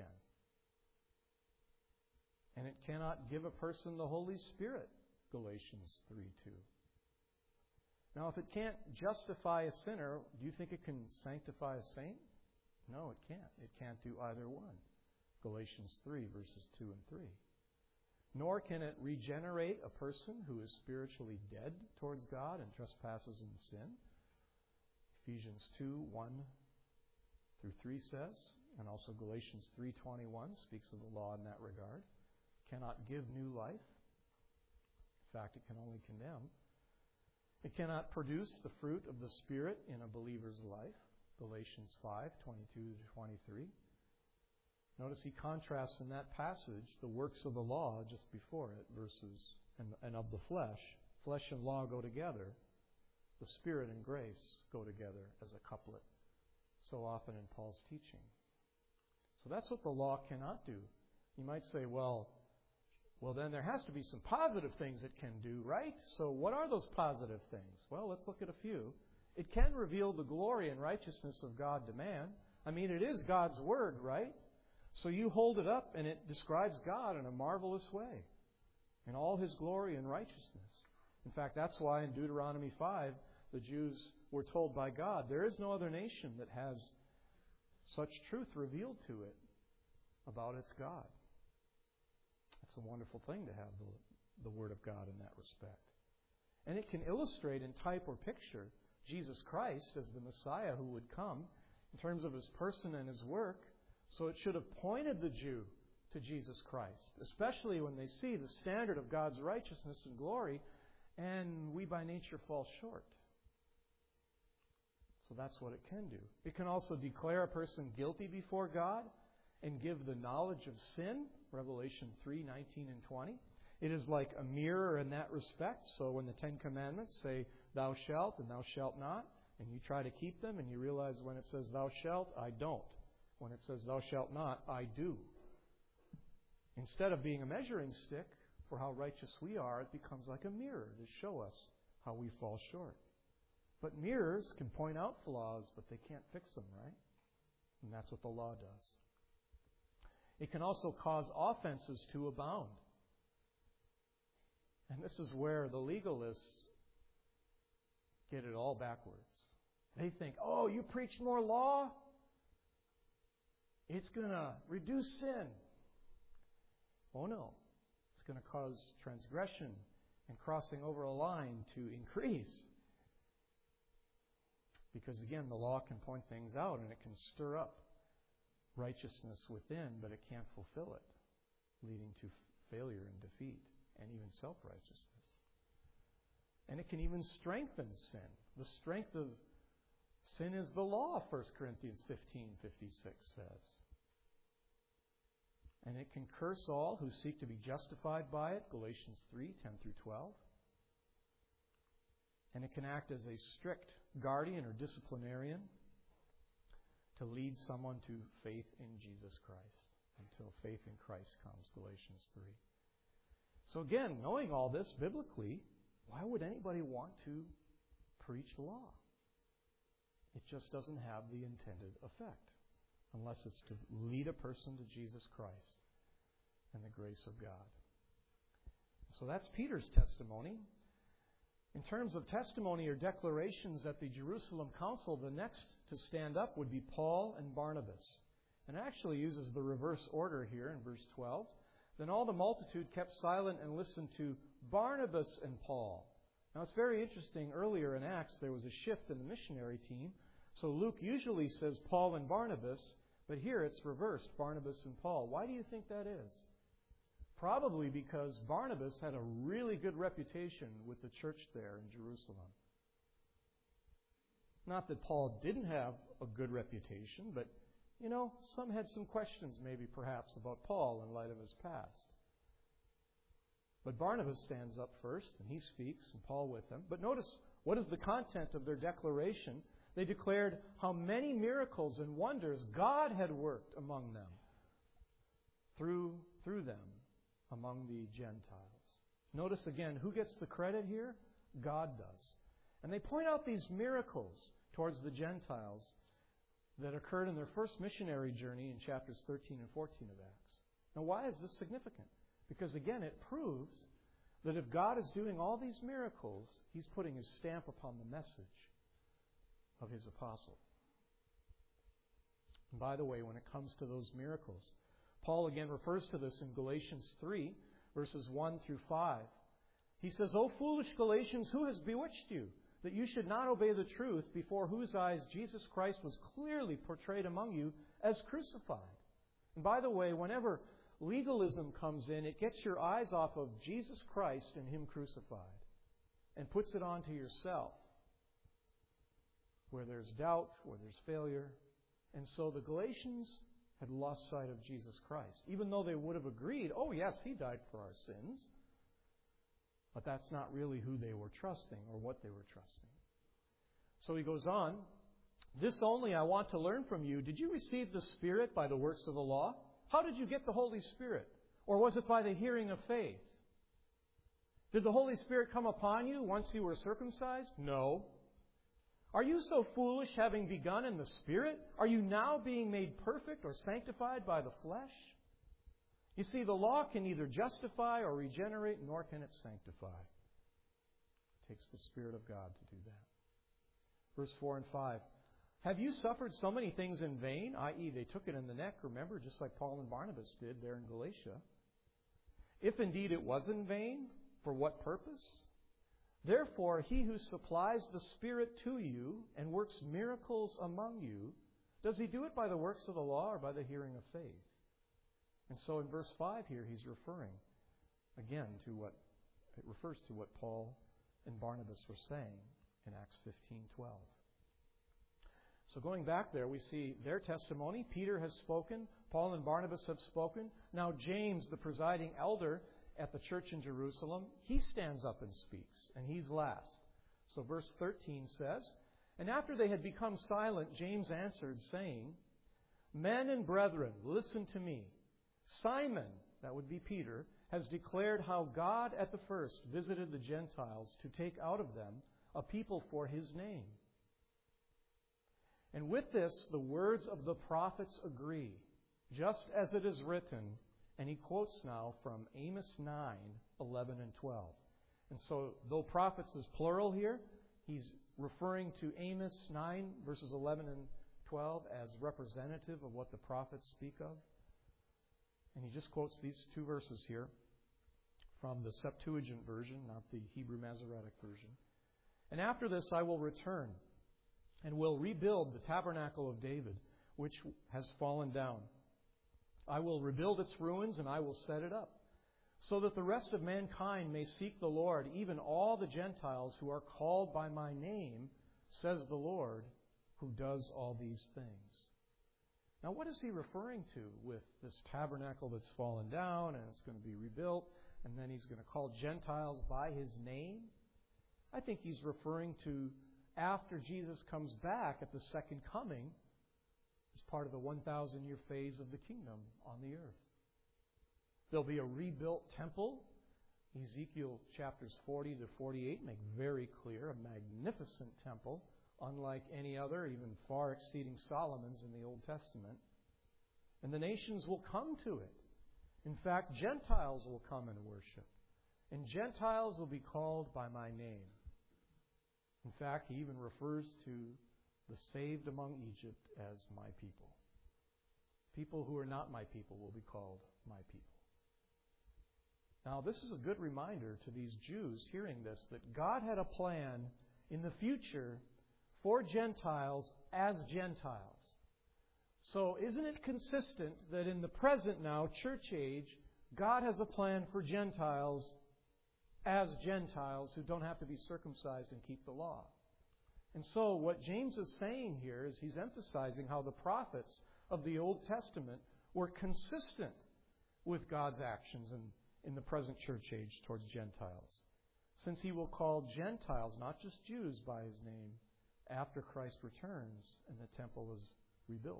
And it cannot give a person the Holy Spirit, Galatians 3, 2. Now, if it can't justify a sinner, do you think it can sanctify a saint? No, it can't. It can't do either one. Galatians 3, verses 2 and 3. Nor can it regenerate a person who is spiritually dead towards God and trespasses in sin. Ephesians 2, 1 through 3 says, and also Galatians 3:21 speaks of the law in that regard. Cannot give new life. In fact, it can only condemn. It cannot produce the fruit of the Spirit in a believer's life. Galatians 5:22 to 23. Notice he contrasts in that passage the works of the law just before it, verses, and of the flesh. Flesh and law go together. The Spirit and grace go together as a couplet so often in Paul's teaching. So that's what the law cannot do. You might say, well, then there has to be some positive things it can do, right? So what are those positive things? Well, let's look at a few. It can reveal the glory and righteousness of God to man. I mean, it is God's Word, right? So you hold it up and it describes God in a marvelous way, in all His glory and righteousness. In fact, that's why in Deuteronomy 5, the Jews were told by God, there is no other nation that has such truth revealed to it about its God. It's a wonderful thing to have the Word of God in that respect. And it can illustrate in type or picture Jesus Christ as the Messiah who would come in terms of His person and His work. So it should have pointed the Jew to Jesus Christ, especially when they see the standard of God's righteousness and glory, and we by nature fall short. So that's what it can do. It can also declare a person guilty before God and give the knowledge of sin, Revelation 3:19 and 20. It is like a mirror in that respect. So when the Ten Commandments say, thou shalt and thou shalt not, and you try to keep them, and you realize when it says thou shalt, I don't. When it says thou shalt not, I do. Instead of being a measuring stick for how righteous we are, it becomes like a mirror to show us how we fall short. But mirrors can point out flaws, but they can't fix them, right? And that's what the law does. It can also cause offenses to abound. And this is where the legalists get it all backwards. They think, oh, you preach more law? It's going to reduce sin. Oh no. It's going to cause transgression and crossing over a line to increase. Because again, the law can point things out and it can stir up righteousness within, but it can't fulfill it, leading to failure and defeat and even self-righteousness. And it can even strengthen sin. The strength of sin is the law, 1 Corinthians 15:56 says. And it can curse all who seek to be justified by it, Galatians 3:10 through 12. And it can act as a strict guardian or disciplinarian to lead someone to faith in Jesus Christ, until faith in Christ comes, Galatians 3. So again, knowing all this biblically, why would anybody want to preach law? It just doesn't have the intended effect, unless it's to lead a person to Jesus Christ and the grace of God. So that's Peter's testimony. In terms of testimony or declarations at the Jerusalem Council, the next to stand up would be Paul and Barnabas. And it actually uses the reverse order here in verse 12. Then all the multitude kept silent and listened to Barnabas and Paul. Now it's very interesting. Earlier in Acts, there was a shift in the missionary team. So Luke usually says Paul and Barnabas, but here it's reversed, Barnabas and Paul. Why do you think that is? Probably because Barnabas had a really good reputation with the church there in Jerusalem. Not that Paul didn't have a good reputation, but, some had some questions maybe perhaps about Paul in light of his past. But Barnabas stands up first, and he speaks, and Paul with him. But notice, what is the content of their declaration? They declared how many miracles and wonders God had worked among them, through them, among the Gentiles. Notice again, who gets the credit here? God does. And they point out these miracles towards the Gentiles that occurred in their first missionary journey in chapters 13 and 14 of Acts. Now, why is this significant? Because again, it proves that if God is doing all these miracles, He's putting His stamp upon the message of His apostle. And by the way, when it comes to those miracles, Paul again refers to this in Galatians 3, verses 1 through 5. He says, O foolish Galatians, who has bewitched you, that you should not obey the truth, before whose eyes Jesus Christ was clearly portrayed among you as crucified? And by the way, whenever legalism comes in, it gets your eyes off of Jesus Christ and Him crucified and puts it onto yourself, where there's doubt, where there's failure. And so the Galatians had lost sight of Jesus Christ, even though they would have agreed, oh yes, He died for our sins. But that's not really who they were trusting or what they were trusting. So he goes on, this only I want to learn from you. Did you receive the Spirit by the works of the law? How did you get the Holy Spirit? Or was it by the hearing of faith? Did the Holy Spirit come upon you once you were circumcised? No. Are you so foolish, having begun in the Spirit? Are you now being made perfect or sanctified by the flesh? You see, the law can neither justify or regenerate, nor can it sanctify. It takes the Spirit of God to do that. Verse 4 and 5. Have you suffered so many things in vain? I.e., they took it in the neck, remember, just like Paul and Barnabas did there in Galatia. If indeed it was in vain, for what purpose? Therefore, He who supplies the Spirit to you and works miracles among you, does He do it by the works of the law or by the hearing of faith? And so in verse 5 here, he's referring again to what it refers to what Paul and Barnabas were saying in Acts 15:12. So going back there, we see their testimony. Peter has spoken. Paul and Barnabas have spoken. Now James, the presiding elder at the church in Jerusalem, he stands up and speaks, and he's last. So verse 13 says, "And after they had become silent, James answered, saying, 'Men and brethren, listen to me. Simon,'" that would be Peter, "'has declared how God at the first visited the Gentiles to take out of them a people for His name. And with this, the words of the prophets agree, just as it is written,'" and he quotes now from Amos 9:11 and 12. And so, though prophets is plural here, he's referring to Amos 9, verses 11 and 12 as representative of what the prophets speak of. And he just quotes these two verses here from the Septuagint version, not the Hebrew Masoretic version. "And after this I will return and will rebuild the tabernacle of David, which has fallen down. I will rebuild its ruins and I will set it up, so that the rest of mankind may seek the Lord, even all the Gentiles who are called by my name, says the Lord, who does all these things." Now, what is he referring to with this tabernacle that's fallen down and it's going to be rebuilt, and then he's going to call Gentiles by his name? I think he's referring to after Jesus comes back at the second coming as part of the 1,000-year phase of the kingdom on the earth. There'll be a rebuilt temple. Ezekiel chapters 40 to 48 make very clear, a magnificent temple, unlike any other, even far exceeding Solomon's in the Old Testament. And the nations will come to it. In fact, Gentiles will come and worship. And Gentiles will be called by my name. In fact, he even refers to the saved among Egypt as my people. People who are not my people will be called my people. Now, this is a good reminder to these Jews hearing this, that God had a plan in the future for Gentiles as Gentiles. So isn't it consistent that in the present now, church age, God has a plan for Gentiles as Gentiles who don't have to be circumcised and keep the law? And so what James is saying here is he's emphasizing how the prophets of the Old Testament were consistent with God's actions in the present church age towards Gentiles, since he will call Gentiles, not just Jews, by his name after Christ returns and the temple is rebuilt.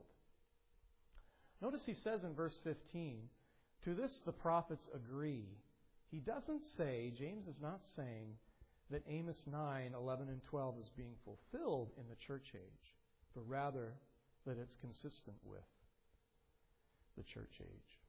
Notice he says in verse 15, "To this the prophets agree." He doesn't say, James is not saying, that Amos 9, 11, and 12 is being fulfilled in the church age, but rather that it's consistent with the church age.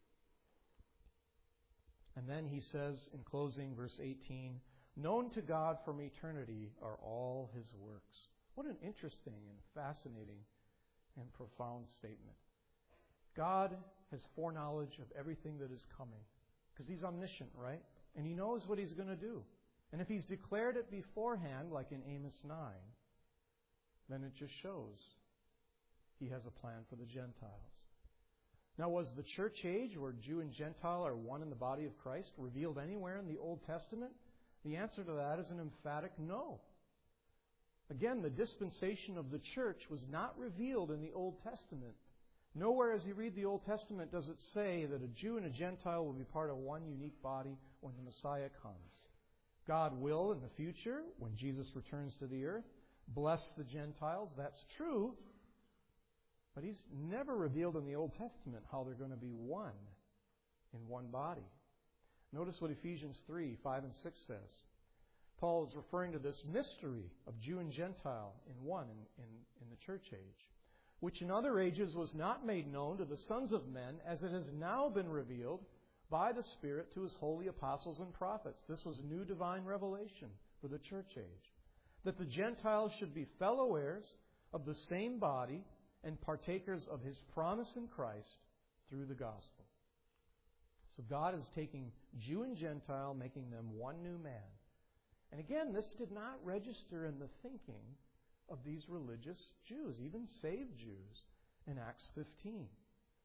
And then he says in closing, verse 18, "Known to God from eternity are all His works." What an interesting and fascinating and profound statement. God has foreknowledge of everything that is coming, because He's omniscient, right? And He knows what He's going to do. And if He's declared it beforehand, like in Amos 9, then it just shows He has a plan for the Gentiles. Now, was the church age, where Jew and Gentile are one in the body of Christ, revealed anywhere in the Old Testament? The answer to that is an emphatic no. Again, the dispensation of the church was not revealed in the Old Testament. Nowhere as you read the Old Testament does it say that a Jew and a Gentile will be part of one unique body when the Messiah comes. God will, in the future, when Jesus returns to the earth, bless the Gentiles. That's true. But He's never revealed in the Old Testament how they're going to be one in one body. Notice what Ephesians 3, 5 and 6 says. Paul is referring to this mystery of Jew and Gentile in one in the church age, which in other ages was not made known to the sons of men, as it has now been revealed by the Spirit to His holy apostles and prophets. This was new divine revelation for the church age, that the Gentiles should be fellow heirs of the same body and partakers of His promise in Christ through the gospel. So God is taking Jew and Gentile, making them one new man. And again, this did not register in the thinking of these religious Jews, even saved Jews, in Acts 15.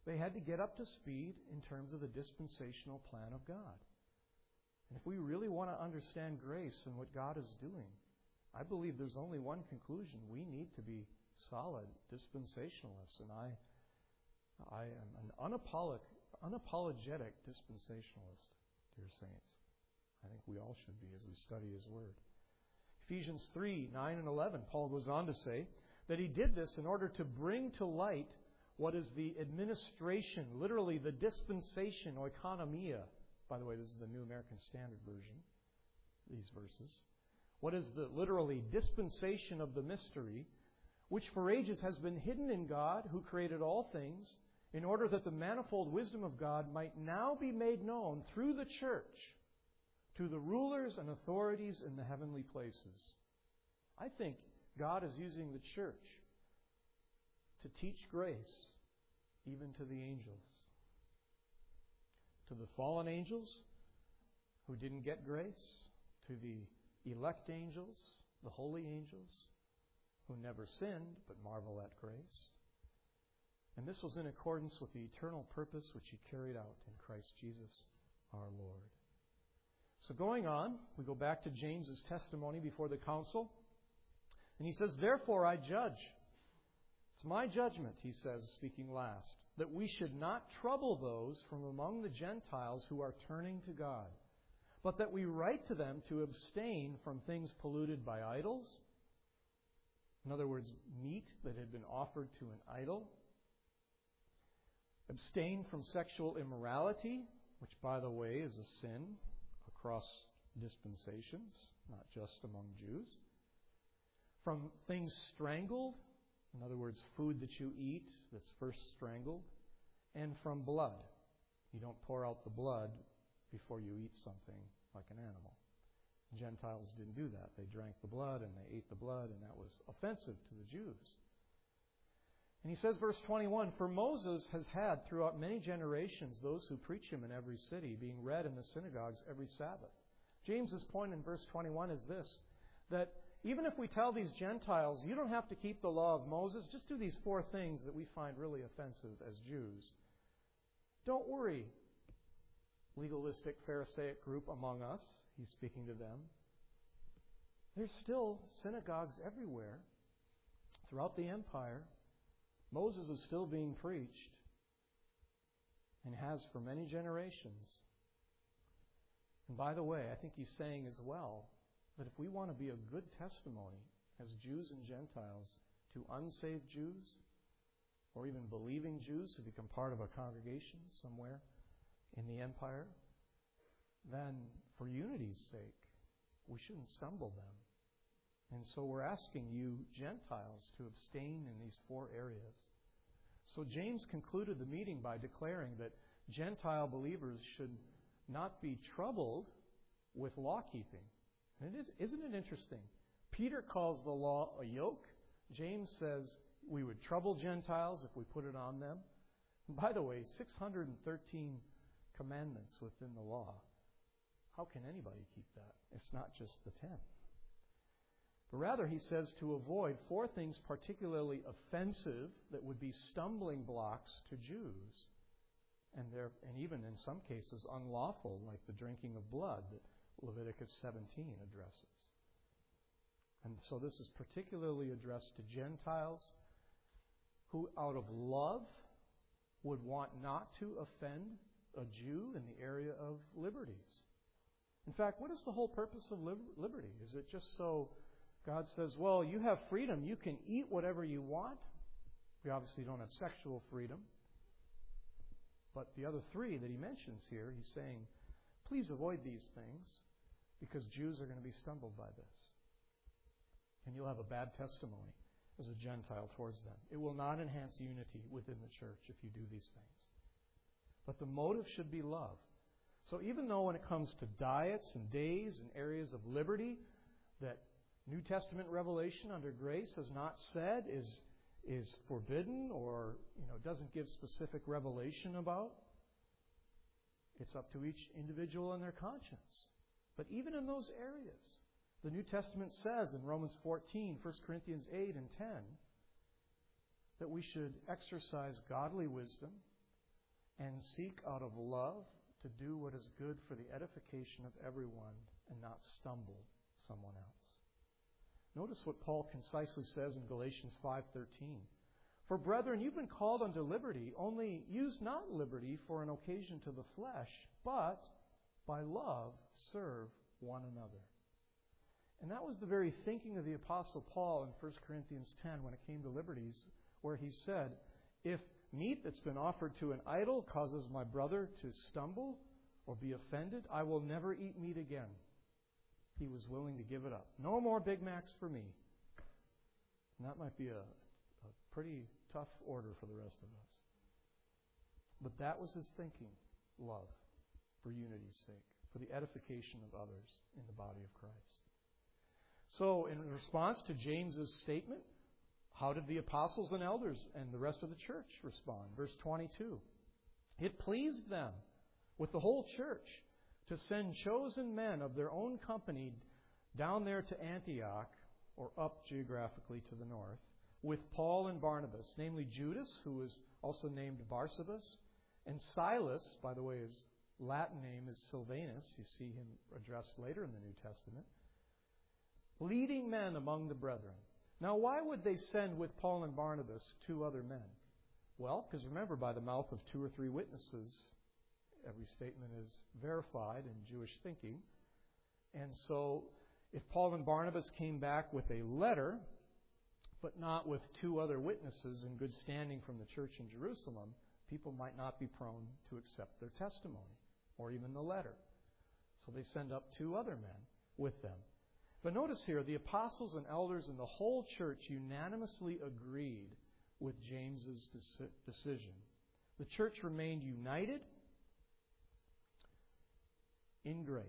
They had to get up to speed in terms of the dispensational plan of God. And if we really want to understand grace and what God is doing, I believe there's only one conclusion. We need to be solid dispensationalists. And I am an unapologetic dispensationalist, dear saints. I think we all should be as we study His Word. Ephesians 3, 9 and 11, Paul goes on to say that he did this in order to bring to light what is the administration, literally the dispensation, oikonomia. By the way, this is the New American Standard Version, these verses. What is the literally dispensation of the mystery, which for ages has been hidden in God, who created all things, in order that the manifold wisdom of God might now be made known through the church to the rulers and authorities in the heavenly places. I think God is using the church to teach grace even to the angels. To the fallen angels who didn't get grace, to the elect angels, the holy angels, who never sinned but marvel at grace. And this was in accordance with the eternal purpose which He carried out in Christ Jesus our Lord. So going on, we go back to James's testimony before the council. And he says, "Therefore I judge." It's my judgment, he says, speaking last, "that we should not trouble those from among the Gentiles who are turning to God, but that we write to them to abstain from things polluted by idols." In other words, meat that had been offered to an idol. Abstain from sexual immorality, which, by the way, is a sin across dispensations, not just among Jews. From things strangled, in other words, food that you eat that's first strangled. And from blood. You don't pour out the blood before you eat something like an animal. Gentiles didn't do that. They drank the blood and they ate the blood, and that was offensive to the Jews. And he says, verse 21, "For Moses has had throughout many generations those who preach him in every city, being read in the synagogues every Sabbath." James's point in verse 21 is this, that even if we tell these Gentiles, you don't have to keep the law of Moses, just do these 4 things that we find really offensive as Jews. Don't worry, legalistic Pharisaic group among us, he's speaking to them. There's still synagogues everywhere throughout the empire. Moses is still being preached and has for many generations. And by the way, I think he's saying as well that if we want to be a good testimony as Jews and Gentiles to unsaved Jews or even believing Jews who become part of a congregation somewhere in the empire, then for unity's sake, we shouldn't stumble them. And so we're asking you, Gentiles, to abstain in these 4 areas. So James concluded the meeting by declaring that Gentile believers should not be troubled with law-keeping. And isn't it interesting? Peter calls the law a yoke. James says we would trouble Gentiles if we put it on them. And by the way, 613 commandments within the law. How can anybody keep that? It's not just the 10. But rather, he says to avoid 4 things particularly offensive that would be stumbling blocks to Jews, and even in some cases unlawful, like the drinking of blood that Leviticus 17 addresses. And so this is particularly addressed to Gentiles who, out of love, would want not to offend a Jew in the area of liberties. In fact, what is the whole purpose of liberty? Is it just so God says, well, you have freedom, you can eat whatever you want? We obviously don't have sexual freedom. But the other 3 that he mentions here, he's saying, please avoid these things because Jews are going to be stumbled by this. And you'll have a bad testimony as a Gentile towards them. It will not enhance unity within the church if you do these things. But the motive should be love. So even though when it comes to diets and days and areas of liberty that New Testament revelation under grace has not said is forbidden or doesn't give specific revelation about, it's up to each individual and their conscience. But even in those areas, the New Testament says in Romans 14, 1 Corinthians 8 and 10, that we should exercise godly wisdom and seek out of love to do what is good for the edification of everyone and not stumble someone else. Notice what Paul concisely says in Galatians 5:13. For brethren, you've been called unto liberty, only use not liberty for an occasion to the flesh, but by love serve one another. And that was the very thinking of the Apostle Paul in 1 Corinthians 10 when it came to liberties, where he said, if meat that's been offered to an idol causes my brother to stumble or be offended, I will never eat meat again. He was willing to give it up. No more Big Macs for me. And that might be a pretty tough order for the rest of us. But that was his thinking, love, for unity's sake, for the edification of others in the body of Christ. So, in response to James's statement, how did the apostles and elders and the rest of the church respond? Verse 22. It pleased them with the whole church to send chosen men of their own company down there to Antioch, or up geographically to the north, with Paul and Barnabas, namely Judas, who was also named Barsabas, and Silas, by the way, his Latin name is Silvanus. You see him addressed later in the New Testament. Leading men among the brethren. Now, why would they send with Paul and Barnabas 2 other men? Well, because remember, by the mouth of 2 or 3 witnesses, every statement is verified in Jewish thinking. And so, if Paul and Barnabas came back with a letter, but not with 2 other witnesses in good standing from the church in Jerusalem, people might not be prone to accept their testimony, or even the letter. So they send up 2 other men with them. But notice here, the apostles and elders and the whole church unanimously agreed with James's decision. The church remained united in grace.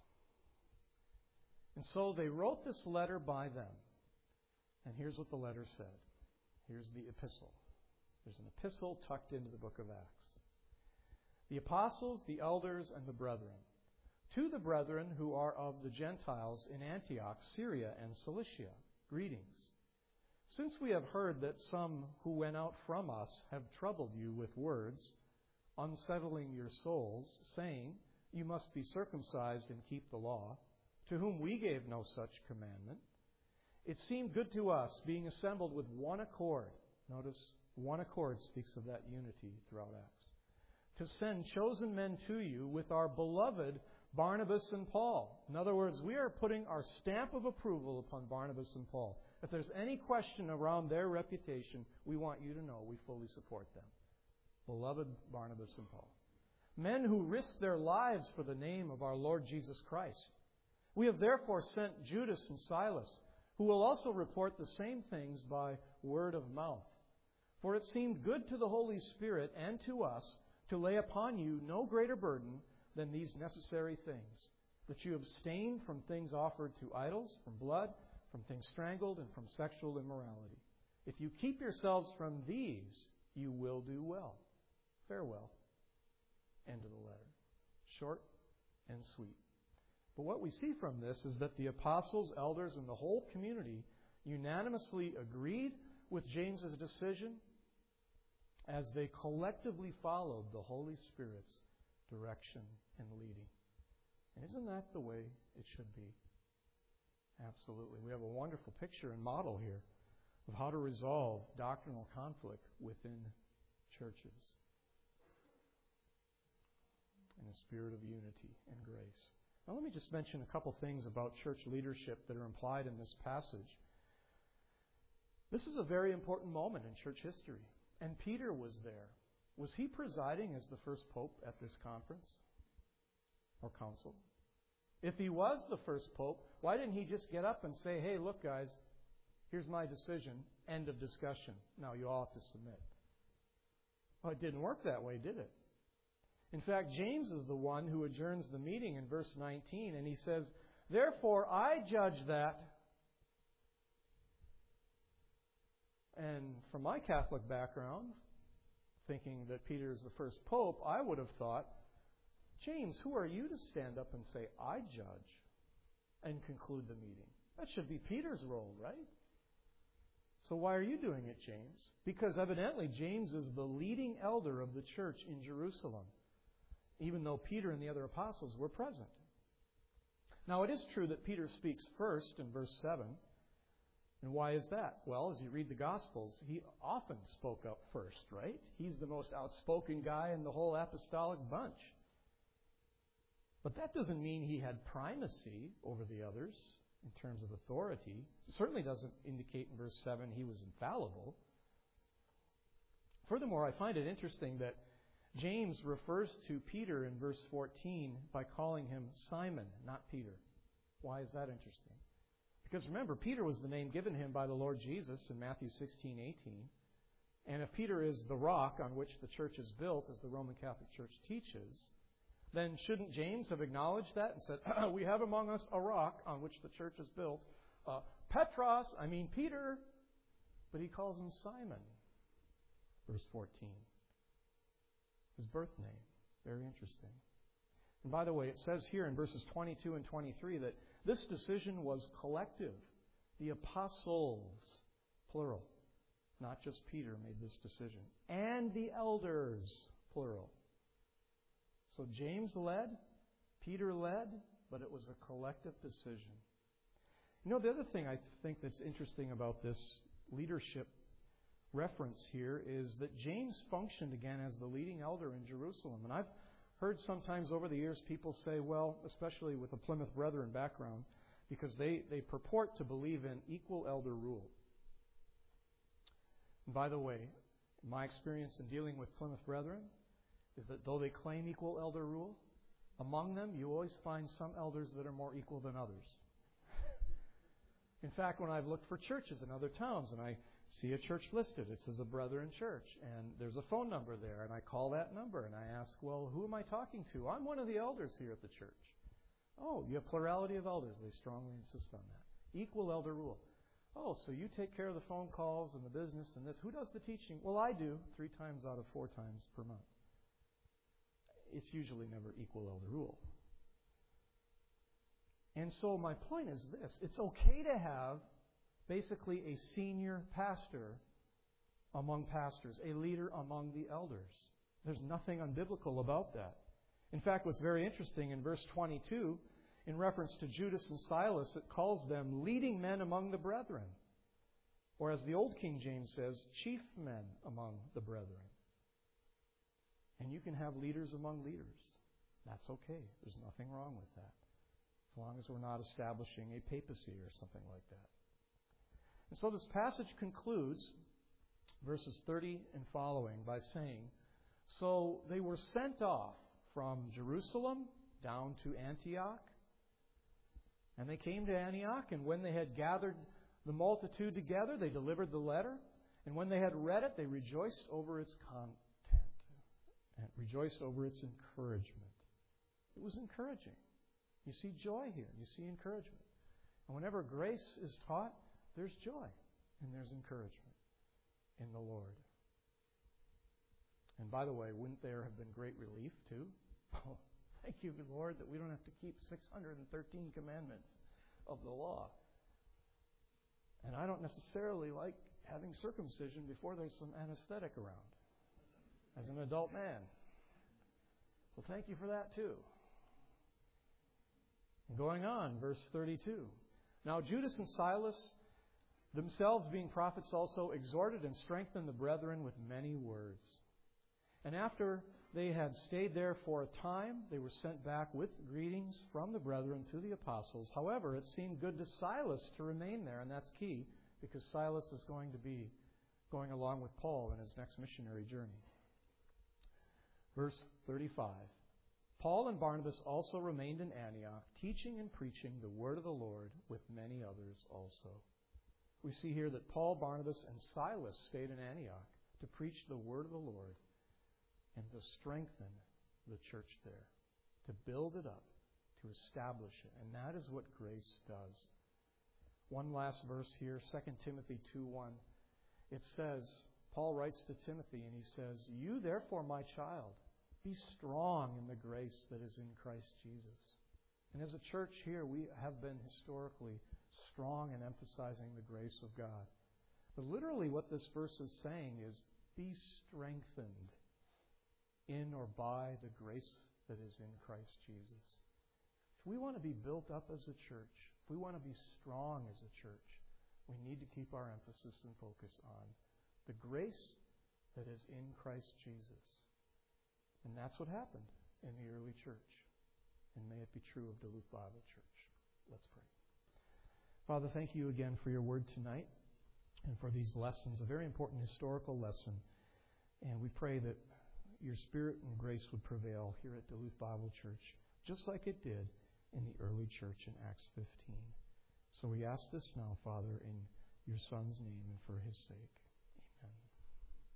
And so they wrote this letter by them. And here's what the letter said. Here's the epistle. There's an epistle tucked into the book of Acts. The apostles, the elders, and the brethren. To the brethren who are of the Gentiles in Antioch, Syria, and Cilicia, greetings. Since we have heard that some who went out from us have troubled you with words, unsettling your souls, saying, you must be circumcised and keep the law, to whom we gave no such commandment, it seemed good to us, being assembled with one accord. Notice, one accord speaks of that unity throughout Acts. To send chosen men to you with our beloved Barnabas and Paul. In other words, we are putting our stamp of approval upon Barnabas and Paul. If there's any question around their reputation, we want you to know we fully support them. Beloved Barnabas and Paul. Men who risked their lives for the name of our Lord Jesus Christ. We have therefore sent Judas and Silas, who will also report the same things by word of mouth. For it seemed good to the Holy Spirit and to us to lay upon you no greater burden than these necessary things, that you abstain from things offered to idols, from blood, from things strangled, and from sexual immorality. If you keep yourselves from these, you will do well. Farewell. End of the letter. Short and sweet. But what we see from this is that the apostles, elders, and the whole community unanimously agreed with James's decision as they collectively followed the Holy Spirit's direction and leading. And isn't that the way it should be? Absolutely. We have a wonderful picture and model here of how to resolve doctrinal conflict within churches in a spirit of unity and grace. Now let me just mention a couple things about church leadership that are implied in this passage. This is a very important moment in church history. And Peter was there. Was he presiding as the first pope at this conference or council? If he was the first pope, why didn't he just get up and say, hey, look, guys, here's my decision, end of discussion. Now you all have to submit. Well, it didn't work that way, did it? In fact, James is the one who adjourns the meeting in verse 19, and he says, therefore I judge that. And from my Catholic background, thinking that Peter is the first pope, I would have thought, James, who are you to stand up and say, I judge, and conclude the meeting? That should be Peter's role, right? So why are you doing it, James? Because evidently James is the leading elder of the church in Jerusalem, even though Peter and the other apostles were present. Now, it is true that Peter speaks first in verse 7. And why is that? Well, as you read the Gospels, he often spoke up first, right? He's the most outspoken guy in the whole apostolic bunch. But that doesn't mean he had primacy over the others in terms of authority. It certainly doesn't indicate in verse 7 he was infallible. Furthermore, I find it interesting that James refers to Peter in verse 14 by calling him Simon, not Peter. Why is that interesting? Because remember, Peter was the name given him by the Lord Jesus in Matthew 16:18. And if Peter is the rock on which the church is built, as the Roman Catholic Church teaches, then shouldn't James have acknowledged that and said, we have among us a rock on which the church is built. Peter. But he calls him Simon. Verse 14. His birth name. Very interesting. And by the way, it says here in verses 22 and 23 that this decision was collective. The apostles, plural. Not just Peter made this decision. And the elders, plural. So James led, Peter led, but it was a collective decision. You know, the other thing I think that's interesting about this leadership reference here is that James functioned again as the leading elder in Jerusalem. And I've heard sometimes over the years people say, well, especially with a Plymouth Brethren background, because they purport to believe in equal elder rule. And by the way, my experience in dealing with Plymouth Brethren is that though they claim equal elder rule, among them you always find some elders that are more equal than others. In fact, when I've looked for churches in other towns and I see a church listed, it says a Brethren church, and there's a phone number there, and I call that number and I ask, well, who am I talking to? I'm one of the elders here at the church. Oh, you have plurality of elders. They strongly insist on that. Equal elder rule. Oh, so you take care of the phone calls and the business and this. Who does the teaching? Well, I do 3 times out of 4 times per month. It's usually never equal elder rule. And so my point is this. It's okay to have basically a senior pastor among pastors, a leader among the elders. There's nothing unbiblical about that. In fact, what's very interesting in verse 22, in reference to Judas and Silas, it calls them leading men among the brethren. Or as the Old King James says, chief men among the brethren. And you can have leaders among leaders. That's okay. There's nothing wrong with that. As long as we're not establishing a papacy or something like that. And so this passage concludes, verses 30 and following, by saying, so they were sent off from Jerusalem down to Antioch. And they came to Antioch, and when they had gathered the multitude together, they delivered the letter. And when they had read it, they rejoiced over its content. And rejoiced over its encouragement. It was encouraging. You see joy here. You see encouragement. And whenever grace is taught, there's joy and there's encouragement in the Lord. And by the way, wouldn't there have been great relief too? Oh, thank you, Lord, that we don't have to keep 613 commandments of the law. And I don't necessarily like having circumcision before there's some anesthetic around as an adult man. So thank you for that too. And going on, verse 32. Now Judas and Silas, themselves being prophets also, exhorted and strengthened the brethren with many words. And after they had stayed there for a time, they were sent back with greetings from the brethren to the apostles. However, it seemed good to Silas to remain there, and that's key, because Silas is going to be going along with Paul in his next missionary journey. Verse 35. Paul and Barnabas also remained in Antioch, teaching and preaching the word of the Lord with many others also. We see here that Paul, Barnabas, and Silas stayed in Antioch to preach the word of the Lord and to strengthen the church there, to build it up, to establish it. And that is what grace does. One last verse here, 2 Timothy 2:1. It says, Paul writes to Timothy and he says, you therefore, my child, be strong in the grace that is in Christ Jesus. And as a church here, we have been historically strong in emphasizing the grace of God. But literally what this verse is saying is, be strengthened in or by the grace that is in Christ Jesus. If we want to be built up as a church, if we want to be strong as a church, we need to keep our emphasis and focus on the grace that is in Christ Jesus. And that's what happened in the early church. And may it be true of Duluth Bible Church. Let's pray. Father, thank you again for your word tonight and for these lessons, a very important historical lesson. And we pray that your Spirit and grace would prevail here at Duluth Bible Church, just like it did in the early church in Acts 15. So we ask this now, Father, in your Son's name and for his sake.